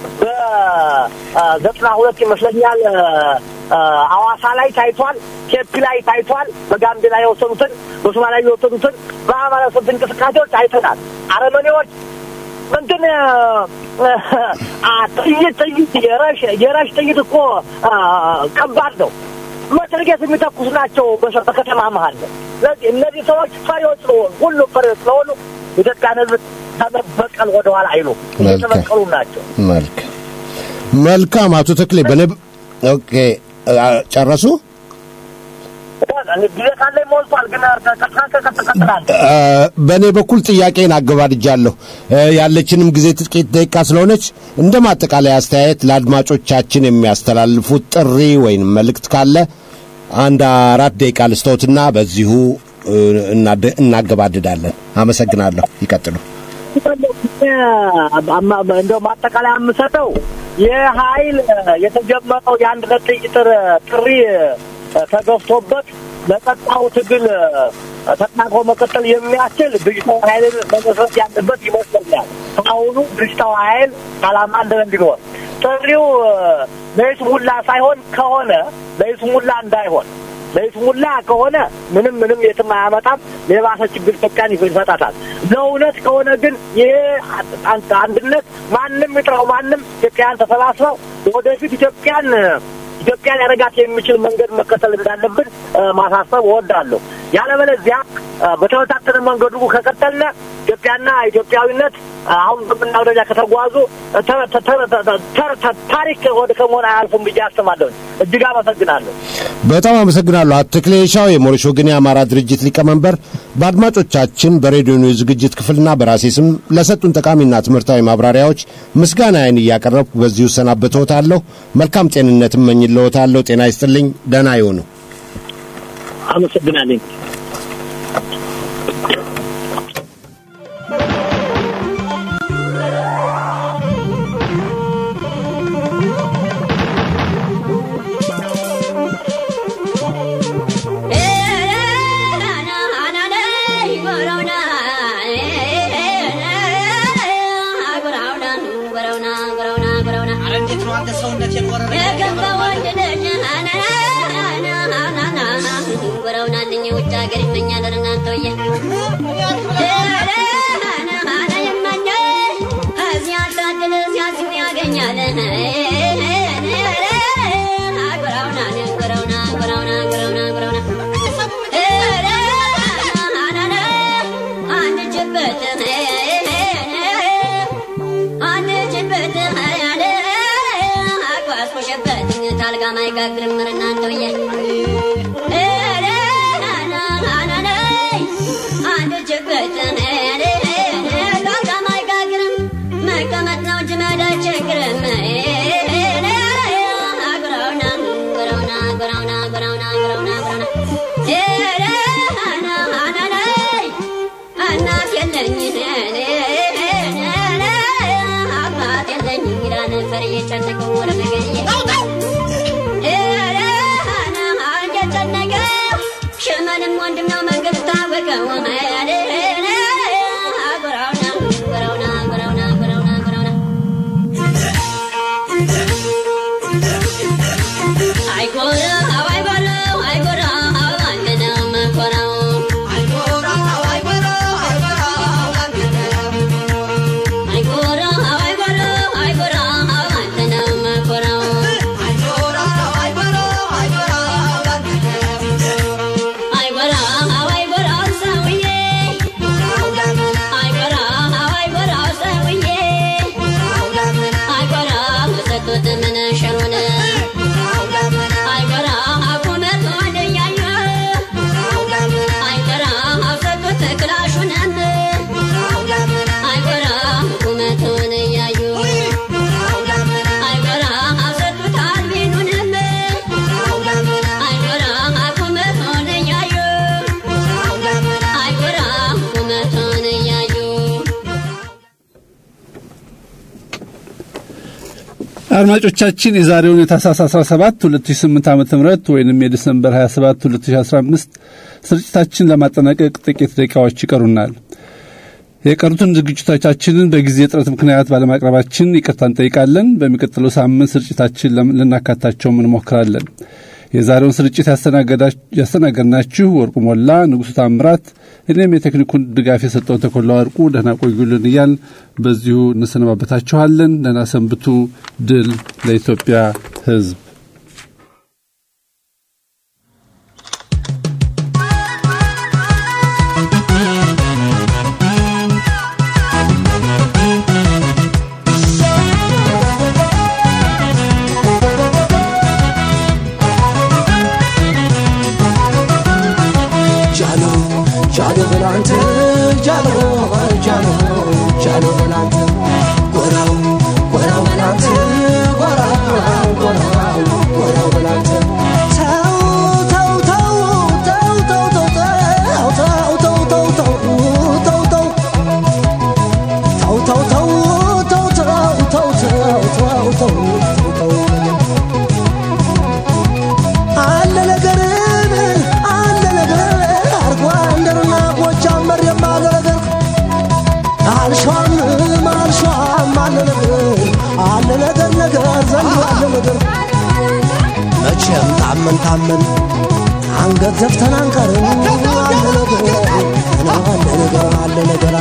በ92 ይመስለኛል አዋሳ ላይ ታይቷል። ኬፒ ላይ ታይቷል። በጋምቤላ የወሰኑትን፣ በሶማሊያ የወሰኑትን በአማራ ሰብት እንቅስቃሴዎች አይተናል። አረመኔዎች እንትን ጥይት የረሽ ጥይት እኮ ከባድ ነው። መትረጌት የሚተኩስ ናቸው በከተማ መሀል። ስለዚህ እነዚህ ሰዎች ፈሪዎች ስለሆኑ ሁሉም ፈሪዎች ስለሆኑ ኢትዮጵያን ህዝብ ተመበቀል ወደኋላ አይሉ የተበቀሉ ናቸው። መልካም አቶ ተክሌ ኦኬ ጨረሱ? በእኔ በኩል ጥያቄን አገባድጃለሁ። ያለችንም ጊዜ ጥቂት ደቂቃ ስለሆነች እንደ ማጠቃለያ አስተያየት ለአድማጮቻችን የሚያስተላልፉት ጥሪ ወይም መልእክት ካለ 4 ደቂቃ ልስቶትና በዚሁ እናገባድዳለን። አመሰግናለሁ። ይቀጥሉ። እንደው ማጠቃለያ የምሰጠው የኃይል የተጀመረው የአንድነት ጥሪ ተገፍቶበት ለቀጣው ትግል ተጠናክሮ መቀጠል የሚያስችል ድርጅታዊ ኃይልን መመስረት ያለበት ይመስለኛል። አሁኑ ድርጅታዊ ኃይል ዓላማ እንዲኖር ጥሪው ለይስሙላ ሳይሆን ከሆነ ለይስሙላ እንዳይሆን። ለይስሙላ ከሆነ ምንም የትም አያመጣም፣ ለባሰ ችግር ኢትዮጵያን ይፈታታል። ለእውነት ከሆነ ግን ይሄ አንድነት ማንም ይጥራው ማንም ኢትዮጵያን ተሰባስበው ወደፊት ኢትዮጵያን ያረጋት የሚችል መንገድ መከተል እንዳለብን ማሳሰብ እወዳለሁ። ያለበለዚያ በተወታተነ መንገዱ ከቀጠልነ ኢትዮጵያና ኢትዮጵያዊነት አሁን በምናው ደረጃ ከተጓዙ ታሪክ ወደ ከመሆን አያልፉም ብዬ አስባለሁ። እጅግ አመሰግናለሁ። በጣም አመሰግናለሁ። አቶ ተክሌ ሻው የሞረሽ ወገን የአማራ ድርጅት ሊቀመንበር፣ በአድማጮቻችን በሬዲዮ ዝግጅት ክፍልና በራሴ ስም ለሰጡን ጠቃሚና ትምህርታዊ ማብራሪያዎች ምስጋናዬን እያቀረብኩ በዚሁ ሰናበተዎታለሁ። መልካም ጤንነት እመኝልዎታለሁ። ጤና ይስጥልኝ። ደህና ይሁኑ። አመሰግናለሁ። Come on, አድማጮቻችን የዛሬውን የታህሳስ 17 2008 ዓ.ም ወይንም የዲሰምበር 27 2015 ስርጭታችን ለማጠናቀቅ ጥቂት ደቂቃዎች ይቀሩናል። የቀሩትን ዝግጅቶቻችንን በጊዜ እጥረት ምክንያት ባለማቅረባችን ይቅርታ እንጠይቃለን። በሚቀጥለው ሳምንት ስርጭታችን ልናካታቸው እንሞክራለን። የዛሬውን ስርጭት ያስተናገድናችሁ ወርቁ ሞላ፣ ንጉሱ ታምራት፣ እኔም የቴክኒኩን ድጋፍ የሰጠው ተኮላ ወርቁ ደህና ቆዩልን እያልን በዚሁ እንሰነባበታችኋለን። ደህና ሰንብቱ። ድል ለኢትዮጵያ ሕዝብ። ታመን አንገት ዘፍተን አንቀርም አለ ነገር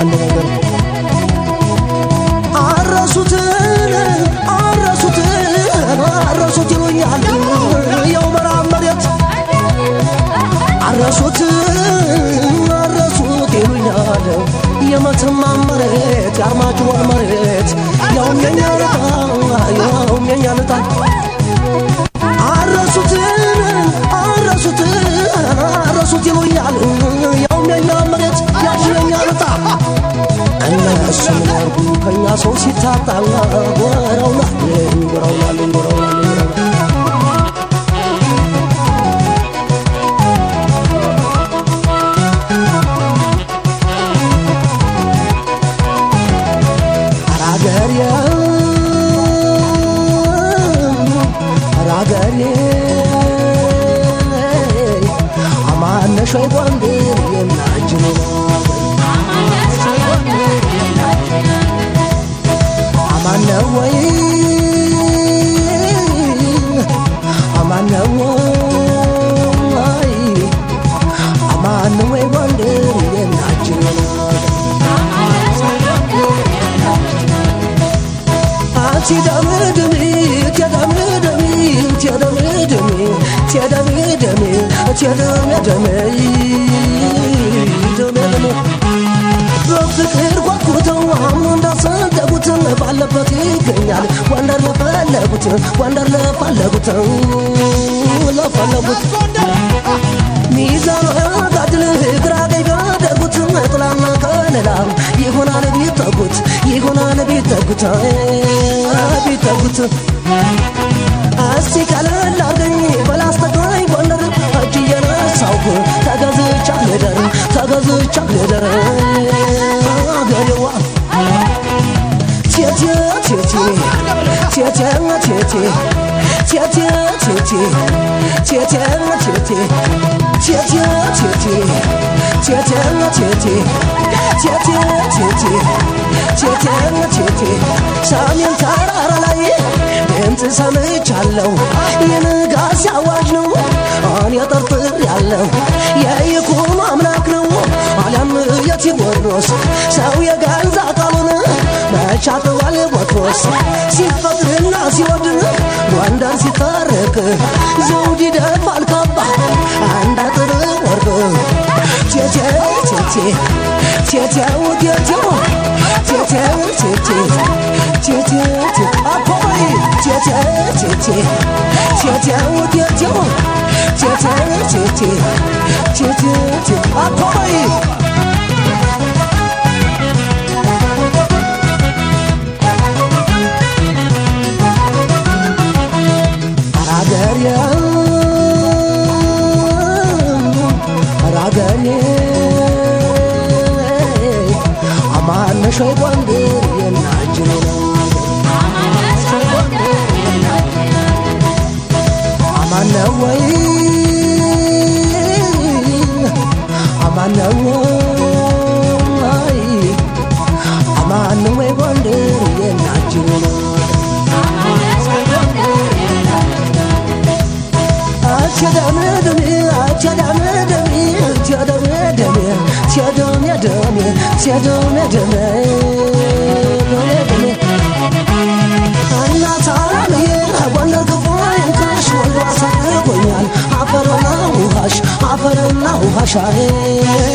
አረሱት ይሉኛል የው መራም መሬት አረሱት ይሉኛል የመተማ መሬት የአርማጭሆን መሬት ያውም የኛ ልጣ አረሱት ይሉኛል ያውም የኛ መሬት ያውም የኛ ልጣ እነሱ ያርጉ ከኛ ሰው ሲታጣ ጎረውናል ሸይ ጎንደር የናጅኑ አማነው ወይ ጎንደር የናጅኑ አንቺ ደምድሚ በፍቅር ጓጉተው አሁን እንዳሰደጉት ባለበት ይገኛል ወንደር ለፈለጉት ሚዛን ጋድል ግራ ቀኝ ጋደጉት ጥላና ከለላ ይሆናል ቢጠጉት እስቲ ቀለል አርገኝ በላስተጋኝ ጎንደር እጅ እየነሳሁ ተገዝቻ ልደር አገሬዋ ቴቴ ሰሜን ተራራ ላይ ድምፅ ሰምቻለሁ የንጋት ሲያዋጅ ነው እኔ ጠርጥሬያለሁ የይኩኖ አምላክ ነው አልያም የቴዎድሮስ ሰው የገዛ ቃሉን መች አጥዋል ቦትሮስ ሲፈቅድና ሲወድ ጎንደር ሲታረቅ ዘውድ ይደፋል ካባ አንድ አጥር ወርቅ ቴቴ ቴቴ ቴቴው ቴቴው ቴቴው ቴቴ ቴቴ አኮይ ቴቴ ቴቴ ቴቴው ቴቴው ቴቴ ቴቴ ቴቴ አኮይ ሸይ ጎንደር የናጅኔ ነው አማነው ወይ አማነው ወይ ጎንደር የናጅኔ ነው አፈርና ውሃሽ